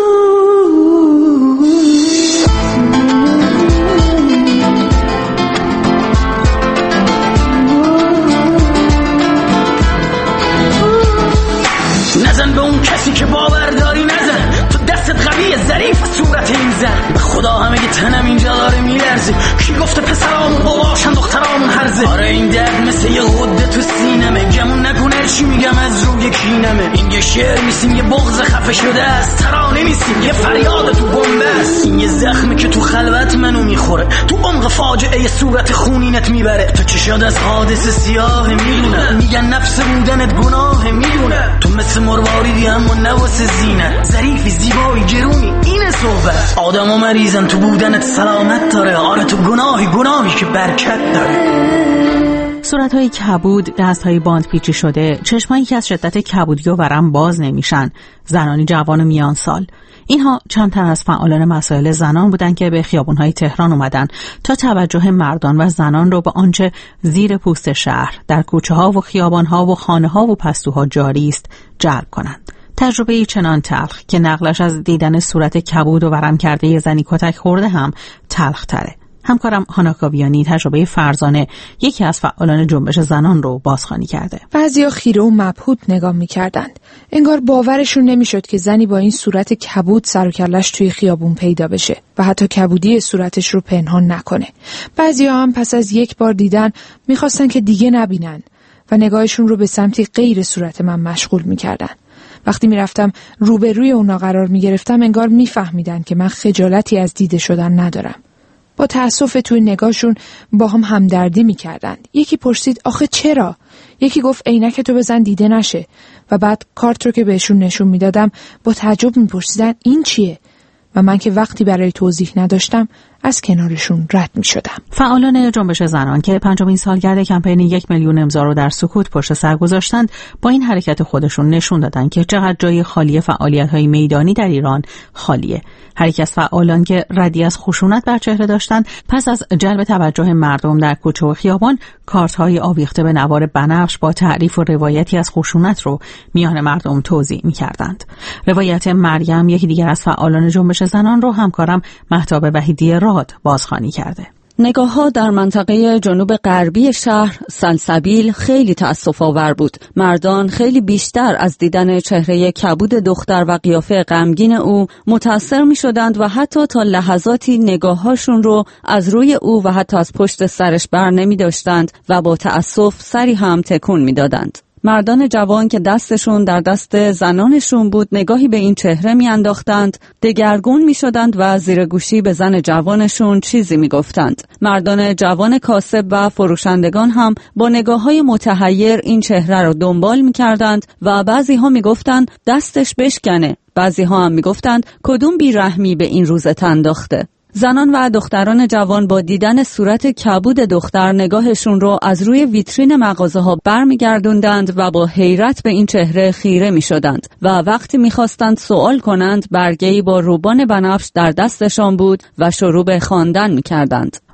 Speaker 21: نزن به اون کسی که باور داری، نزن تو دستت قویه، ظریف صورت این زن. خدا همه گه تنم اینجا داره میلرزه، کی گفته پسرامون باباشن دخترامون هرزه. آره این درد مثل یه غده تو سینمه، گمون نکنه چی میگم از روی کینمه. این یه شعر نیستیم، یه بغض خفه شده است، ترانه نیستیم، یه فریاد تو بمب است. این یه زخمی که تو خلوت منو میخوره، تو عمق فاجعه صورت خونینت میبره. تو چشات از حادثه سیاه میدونن، میگن نفس بودنت گناه میدونن. تو مثل مرواریدی اما نواسه زینت، ظریفی زیبایی گرونی اینه صحبت. آدم و مریضن تو بودنت سلامت داره، آره تو گناهی گناهی که برکت داره.
Speaker 17: صورت‌های کبود، دست‌های باند پیچی شده، چشمایی که از شدت کبودی و ورم باز نمیشن، زنانی جوان و میان سال. اینها چند تن از فعالان مسائل زنان بودند که به خیابان‌های تهران اومدن تا توجه مردان و زنان رو به آنچه زیر پوست شهر در کوچه‌ها و خیابان‌ها و خانه‌ها و پستوها جاری است جلب کنند. تجربه چنان تلخ که نقلش از دیدن صورت کبود و ورم کرده ی زنی کتک خورده هم تلخ تره. همکارم هانا کاویانی تجربه فرزانه، یکی از فعالان جنبش زنان، رو بازخوانی کرده.
Speaker 22: بعضیا خیره و مبهوت نگاه می‌کردند. انگار باورشون نمیشد که زنی با این صورت کبود سر و کله‌اش توی خیابون پیدا بشه و حتی کبودی صورتش رو پنهان نکنه. بعضیا هم پس از یک بار دیدن می‌خواستن که دیگه نبینن و نگاهشون رو به سمتی غیر صورت من مشغول می‌کردن. وقتی میرفتم روبروی اونا قرار میگرفتم انگار میفهمیدن که من خجالتی از دیده شدن ندارم. با تأسف توی نگاهشون با هم همدردی میکردن. یکی پرسید آخه چرا؟ یکی گفت عینک تو بزن دیده نشه و بعد کارت رو که بهشون نشون میدادم با تعجب میپرسیدن این چیه؟ و من که وقتی برای توضیح نداشتم از کنارشون رد می شدم.
Speaker 17: فعالان جنبش زنان که پنجمین سالگرد کمپین یک میلیون امضا رو در سکوت پشت سر گذاشتند، با این حرکت خودشون نشون دادن که چقدر جای خالی فعالیت‌های میدانی در ایران خالیه. هر یک از فعالان که ردی از خشونت بر چهره داشتند، پس از جلب توجه مردم در کوچه و خیابان، کارت‌های آویخته به نوار بنفش با تعریف و روایتی از خشونت رو میان مردم توزیع می‌کردند. روایت مریم، یکی دیگر از فعالان جنبش زنان، رو همکارم مهتاب وحیدی راد بازخوانی کرده.
Speaker 23: نگاه‌ها در منطقه جنوب غربی شهر سلسبیل خیلی تأسف‌آور بود. مردان خیلی بیشتر از دیدن چهره کبود دختر و قیافه غمگین او متأثر می‌شدند و حتی تا لحظاتی نگاه‌هاشون رو از روی او و حتی از پشت سرش بر نمی‌داشتند و با تأسف سری هم تکون می‌دادند. مردان جوان که دستشون در دست زنانشون بود نگاهی به این چهره میانداختند، دگرگون میشدند و زیر گوشی به زن جوانشون چیزی میگفتند. مردان جوان کاسب و فروشندگان هم با نگاه‌های متحیر این چهره رو دنبال میکردند و بعضی ها میگفتند دستش بشکنه، بعضی ها هم میگفتند کدوم بیرحمی به این روزت انداخته. زنان و دختران جوان با دیدن صورت کبود دختر نگاهشون رو از روی ویترین مغازه‌ها برمیگردوندند و با حیرت به این چهره خیره می‌شدند و وقتی می‌خواستند سوال کنند برگه‌ای با روبان بنفش در دستشان بود و شروع به خواندن می‌کردند.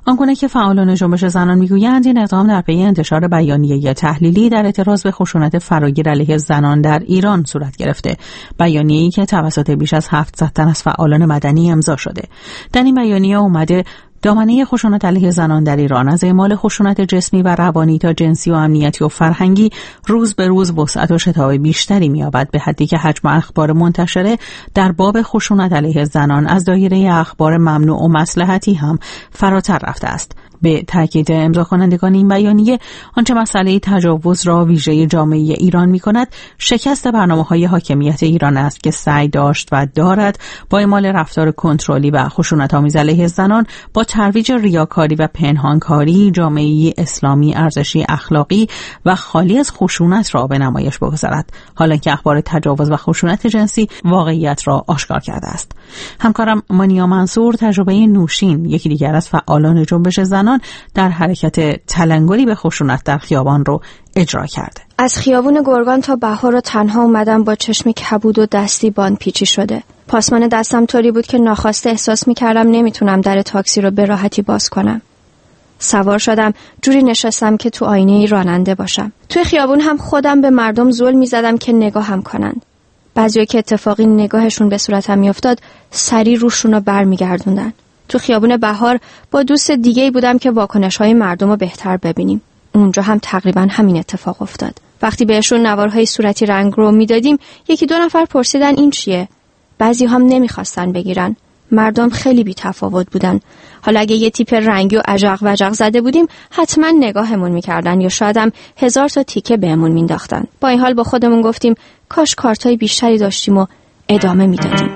Speaker 17: آنگونه که فعالان جنبش زنان میگویند این اقدام در پی انتشار بیانیه تحلیلی در اعتراض به خشونت فراگیر علیه زنان در ایران صورت گرفته. بیانیه‌ای که توسط بیش از هفتصد تن از فعالان مدنی امضا شده. در این بیانیه اومده دامنه خشونت علیه زنان در ایران از اعمال خشونت جسمی و روانی تا جنسی و امنیتی و فرهنگی روز به روز وسعت و شتاب بیشتری می‌یابد، به حدی که حجم اخبار منتشره در باب خشونت علیه زنان از دایره اخبار ممنوع و مصلحتی هم فراتر رفته است. به تاکید امضا کنندگان این بیانیه، آنچه مسئله تجاوز را ویژه جامعه ایران می‌کند، شکست برنامه‌های حاکمیت ایران است که سعی داشت و دارد با اعمال رفتار کنترلی و خشونت‌آمیز علیه زنان با ترویج ریاکاری و پنهانکاری جامعه اسلامی ارزشی اخلاقی و خالی از خشونت را به نمایش بگذارد، حالا که اخبار تجاوز و خشونت جنسی واقعیت را آشکار کرده است. همکارم مانیا منصور تجربه نوشین، یکی دیگر از فعالان جنبش زنان در حرکت تلنگری به خشونت در خیابان رو اجرا کرده.
Speaker 3: از خیابون گرگان تا بهار رو تنها اومدم با چشم کبود و دستی باند پیچی شده. پاسمان دستم طوری بود که ناخواسته احساس می‌کردم نمیتونم در تاکسی رو به راحتی باز کنم. سوار شدم، جوری نشستم که تو آینه راننده باشم. توی خیابون هم خودم به مردم زل می‌زدم که نگاهم کنند. بعضیا که اتفاقی نگاهشون به صورتم میافتاد، سری روشون رو برمیگردوندن. تو خیابون بهار با دوست دیگه‌ای بودم که واکنش‌های مردم رو بهتر ببینیم. اونجا هم تقریبا همین اتفاق افتاد. وقتی بهشون نوارهای صورتی رنگ رو میدادیم، یکی دو نفر پرسیدن این چیه؟ بعضی هم نمیخواستن بگیرن. مردم خیلی بی تفاوت بودن. حالا اگه یه تیپ رنگی و عجق وجق زده بودیم، حتما نگاهمون میکردن یا شاید هم هزار تا تیکه بهمون مینداختن. با این حال با خودمون گفتیم کاش کارتای بیشتری داشتیم و ادامه میدادیم.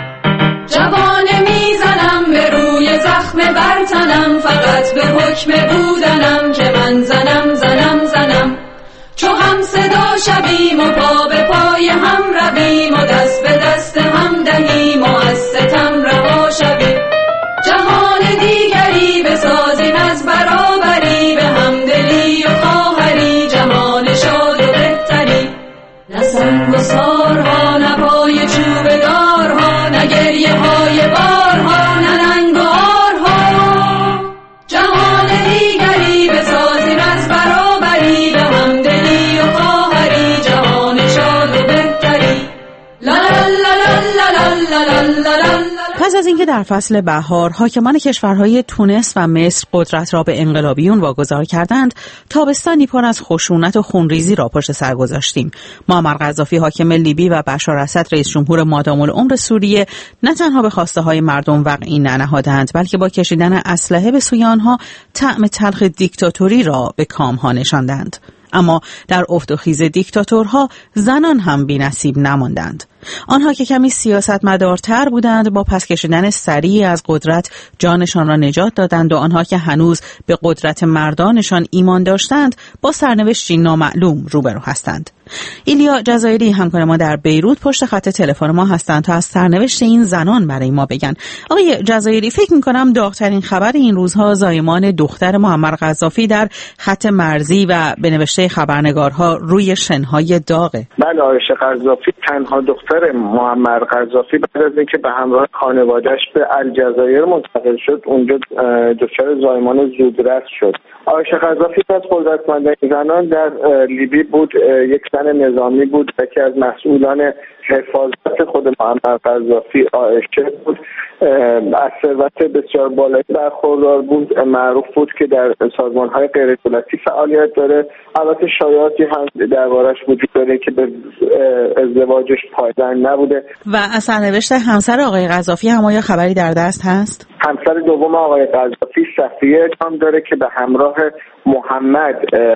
Speaker 5: جوانه میزنم به روی زخم برتنم، فقط به حکم بودنم که من زنم زنم زنم. چو هم صدا شویم و پا به پای هم رویم و دست به دست هم دهیم و از ستم رها شویم. جهان دیگری بسازیم از برابری، به همدلی و خواهری جهان شاد و بهتری. نه سنگ و سارها، نه پای چوب دارها، نه گریه های بارها، نه ننگ و آرها. جهان دیگری بسازیم از برابری، به همدلی و خواهری جهان شاد و بهتری. لا لا لا لا لا لا لا لا.
Speaker 17: پس از اینکه در فصل بهار حاکمان کشورهای تونس و مصر قدرت را به انقلابیون واگذار کردند، تابستانی پر از خشونت و خونریزی را پشت سر گذاشتیم. معمر قذافی حاکم لیبی و بشار اسد رئیس جمهور مادام العمر سوریه نه تنها به خواسته های مردم وقعی ننهادند، بلکه با کشیدن اسلحه به سوی آنها طعم تلخ دیکتاتوری را به کامها نشاندند. اما در افت و خیز دیکتاتورها زنان هم بی‌نصیب نماندند. آنها که کمی سیاستمدارتر بودند با پس کشیدن سریع از قدرت جانشان را نجات دادند و آنها که هنوز به قدرت مردانشان ایمان داشتند با سرنوشتی نامعلوم روبرو هستند. ایلیا جزایری همکار ما در بیروت پشت خط تلفن ما هستند تا از سرنوشت این زنان برای ما بگن. آقای جزایری، فکر می‌کنم داغ‌ترین خبر این روزها زایمان دختر معمر قذافی در خط مرزی و به نوشته خبرنگارها روی شنهای داغه.
Speaker 11: بله، عایشه قذافی تنها دختر معمر قذافی بعد از اینکه به همراه خانواده‌اش به الجزایر منتقل شد، اونجا دچار زایمان زودرس شد. عایشه قذافی از قدرتمندان زنان در لیبی بود، یک زن نظامی بود و که از مسئولان حفاظت خود معمر قذافی عایشه بود. از ثروت بسیار بالایی برخوردار بود، معروف بود که در سازمان‌های غیردولتی فعالیت داره. البته شایعاتی هم دربارش وجود داره که به ازدواجش پایبند نبوده.
Speaker 17: و از سرنوشت همسر آقای قذافی هم آیا خبری در دست هست؟
Speaker 11: همسر دوم آقای قذافی صفیه هم داره که به همراه محمد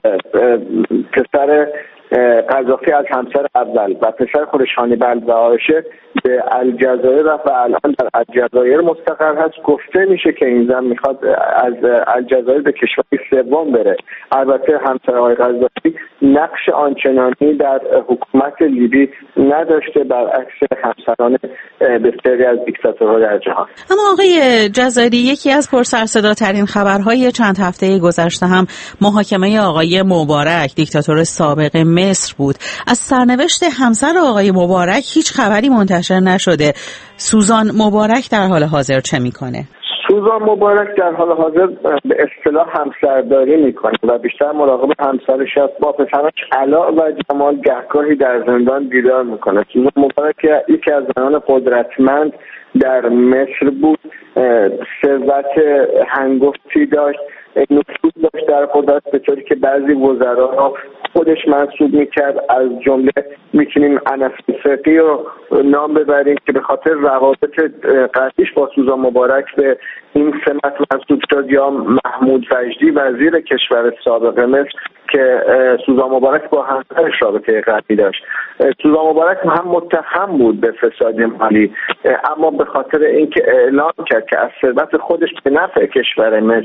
Speaker 11: پسر قذافی از همسر اول و پسر خودش هانیبال و عایشه به الجزایر رفت و الان در الجزایر مستقر هست. گفته میشه که این زن میخواد از الجزایر به کشور سوم بره. البته همسر آقای قذافی نقش آنچنانی در حکومت لیبی نداشته، برعکس همسران بسیاری از دیکتاتورها در جهان.
Speaker 17: اما آقای جزایری، یکی از پرسرصداترین خبرهای چند هفته گذشته هم محاکمه آقای مبارک، دیکتاتور سابق مصر بود. از سرنوشت همسر آقای مبارک هیچ خبری منتشر نشده. سوزان مبارک در حال حاضر چه میکنه؟
Speaker 11: سوزان
Speaker 6: سوزان مبارک در حال حاضر به اصطلاح همسرداری میکنه و بیشتر مراقب همسرش است. با پسرش علا و جمال گهگاهی در زندان دیدار میکنه. سوزان مبارک یکی از زنان قدرتمند در مصر بود، ثروت هنگفتی داشت، نفوذ داشت در قدرت، به طوری که بعضی وزرا خودش منصوب میکرد. از جمله میتونیم انس فقی رو نام ببریم که به خاطر روابط قطعیش با سوزان مبارک به این سمت منصوب شد، یا محمود وجدی وزیر کشور سابق مصر که سوزان مبارک با همسرش رابطه قطعی داشت. سوزان مبارک هم متهم بود به فساد مالی، اما به خاطر اینکه اعلام کرد که از ثروت خودش به نفع کشور مصر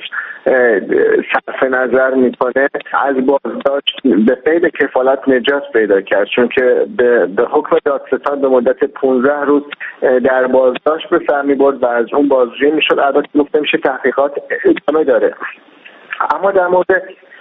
Speaker 6: صرف نظر میکنه، از بازداشت به قید کفالت نجات پیدا کرد، چون که به, به حکم دادستان به مدت پانزده روز در بازداشت به سر میبرد و از اون بازجویی میشد. البته گفته میشه تحقیقات ادامه داره. اما در مورد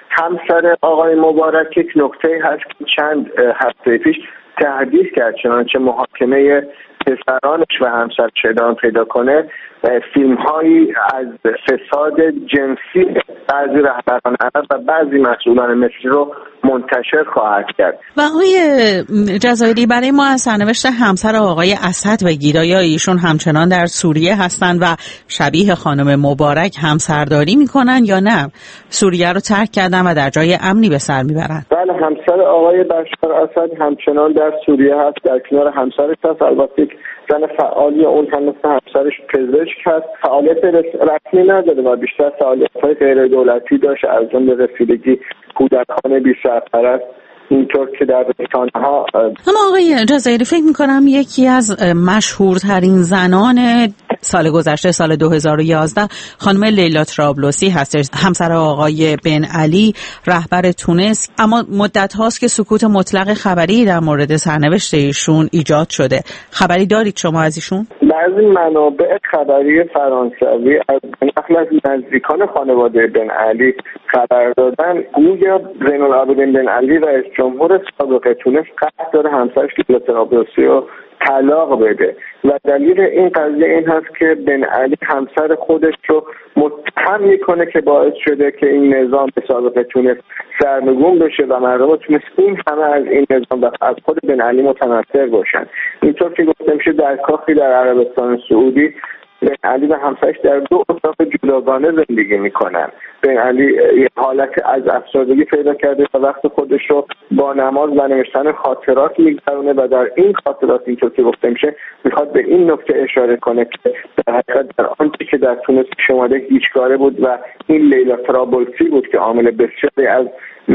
Speaker 6: همسر آقای مبارک یک نکته هست که چند هفته پیش تحدیث کرد، چنانچه محاکمه پسرانش و همسرش ادامه پیدا کنه، فیلم هایی از فساد جنسی بعضی رهبران عرب و بعضی مسئولان مصری رو منتشر خواهد کرد.
Speaker 17: و آقای جزایری، برای ما از سرنوشت همسر آقای اسد بگید. آیا ایشون همچنان در سوریه هستند و شبیه خانم مبارک همسرداری میکنن یا نه سوریه رو ترک کردن و در جای امنی به سر میبرن؟
Speaker 6: بله، همسر آقای بشار اسد همچنان در سوریه هست، در کنار همسرش هست. البته زن فعالی اون هم مثل همسرش پزشک هست، فعالیت رسمی نداره و بیشتر فعالیت‌های غیر دولتی داشت، از جمله رسیدگی کودکان بی سرپرست، اینطور که در رسانه‌ها.
Speaker 17: اما آقای جزایری، فکر می‌کنم یکی از مشهورترین زنان سال گذشته، سال دو هزار و یازده، خانم لیلا طرابلسی هستش، همسر آقای بن علی، رهبر تونس. اما مدت هاست که سکوت مطلق خبری در مورد سرنوشت ایشون ایجاد شده. خبری دارید شما از ایشون؟
Speaker 6: بعضی منابع خبری فرانسوی از نقل از نزدیکان خانواده بن علی خبر دادن گویا زین العابدین بن علی رئیس جمهور سابق تونس قصد داره همسرش لیلا طرابلسی رو طلاق بده و دلیل این قضیه این هست که بن علی همسر خودش رو متهم میکنه که باعث شده که این نظام به سابق تونس سرنگون بشه و مردم تونس این همه از این نظام و از خود بن علی متنفر باشن. اینطور که گفته میشه در کاخی در عربستان سعودی بن علی و همسرش در دو اتاق جداگانه زندگی میکنن. بن علی یه حالت از افسردگی پیدا کرده و وقت خودش رو با نماز و نوشتن خاطرات میگذرونه و در این خاطرات اینطور که گفته میشه میخواد به این نکته اشاره کنه که در حقیقت در آنچه که در تونس شماره هیچکاره بود و این لیلا طرابلسی بود که عامل بسیاری از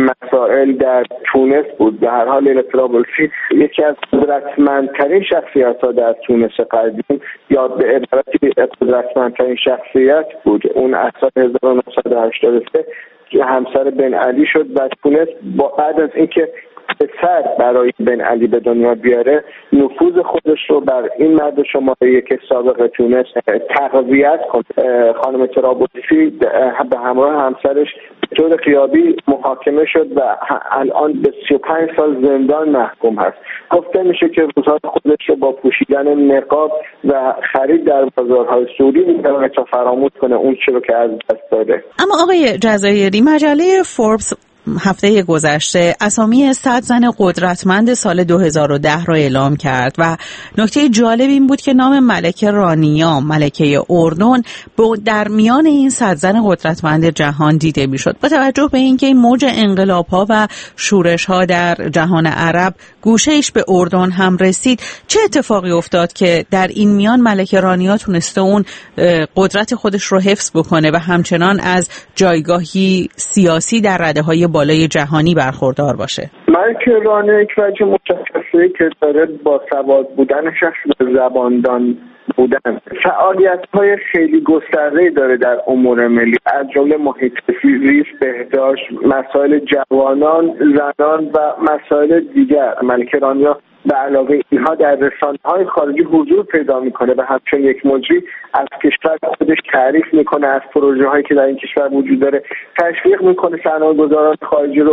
Speaker 6: مسائل در تونس بود. به هر حال لیلا طرابلسی یکی از قدرتمندترین شخصیت‌ها در تونس قدیم، یا به عبارتی قدرتمندترین شخصیت بود. اون از سال هزار و نهصد و هشتاد و سه همسر بن علی شد و تونس بعد از اینکه پسر برای بن علی به دنیا بیاره نفوذ خودش رو بر این مرد شماره یک سابق تونس تقویت کنه. خانم طرابلسی به همراه همسرش به طور غیابی محاکمه شد و الان به سی و پنج سال زندان محکوم هست. گفته میشه که روزهای خودش رو با پوشیدن نقاب و خرید در بازارهای سعودی میتونه تا فراموش کنه اون چیزی رو که از دست داده.
Speaker 17: اما آقای جزایری، مجله فوربس هفته گذشته اسامی صد زن قدرتمند سال دو هزار و ده را اعلام کرد و نکته جالب این بود که نام ملکه رانیا، ملکه اردن، در میان این صد زن قدرتمند جهان دیده میشد. با توجه به اینکه این موج انقلاب‌ها و شورش‌ها در جهان عرب گوشه‌ایش به اردن هم رسید، چه اتفاقی افتاد که در این میان ملکه رانیا تونسته اون قدرت خودش رو حفظ بکنه و همچنان از جایگاهی سیاسی در رده‌های بالای جهانی برخوردار باشه؟
Speaker 6: ملکه رانیا یک وجه مشخصی که داره با سواد بودن شخص به زباندان بودن، فعالیت‌های خیلی گسترده‌ای داره در امور ملی، از جمله محیط زیست، بهداشت، مسائل جوانان، زنان و مسائل دیگر. ملکه رانیا به علاوه اینها در رسانه‌های خارجی حضور پیدا میکنه و همچنین یک مجری از کشور خودش تعریف میکنه، از پروژه‌هایی که در این کشور وجود داره تشویق میکنه سرمایه‌گذاران خارجی رو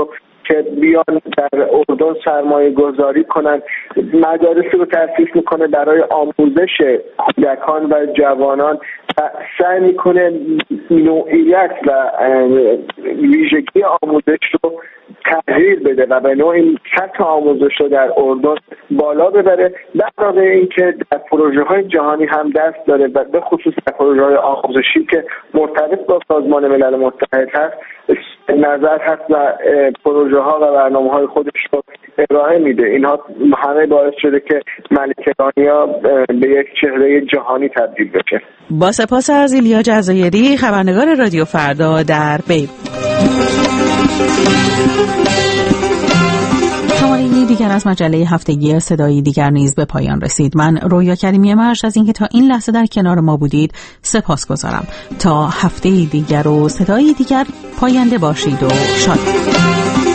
Speaker 6: که بیان در اردن سرمایه گذاری کنن. مدارسی رو تأسیس میکنه برای آموزش کودکان و جوانان و سعی میکنه نوعیت و ویژگی آموزش رو تغییر بده و به نوعی سطح آموزش رو در اردن بالا ببره. در واقع این که در پروژه های جهانی هم دست داره و به خصوص در پروژه های آموزشی که مرتبط با سازمان ملل متحد هست نظر هست و پروژه ها و برنامه های خودش رو ارائه میده. اینها همه باعث شده که ملکه رانیا به یک چهره جهانی تبدیل بشه.
Speaker 17: با سپاس از ایلیا جزایری، خبرنگار رادیو فردا در بیروت. شماره دیگر از مجله هفتگی صدای دیگر نیز به پایان رسید. من رویا کریمی مرش از اینکه تا این لحظه در کنار ما بودید سپاسگزارم. تا هفته دیگر و صدای دیگر پاینده باشید و شاد.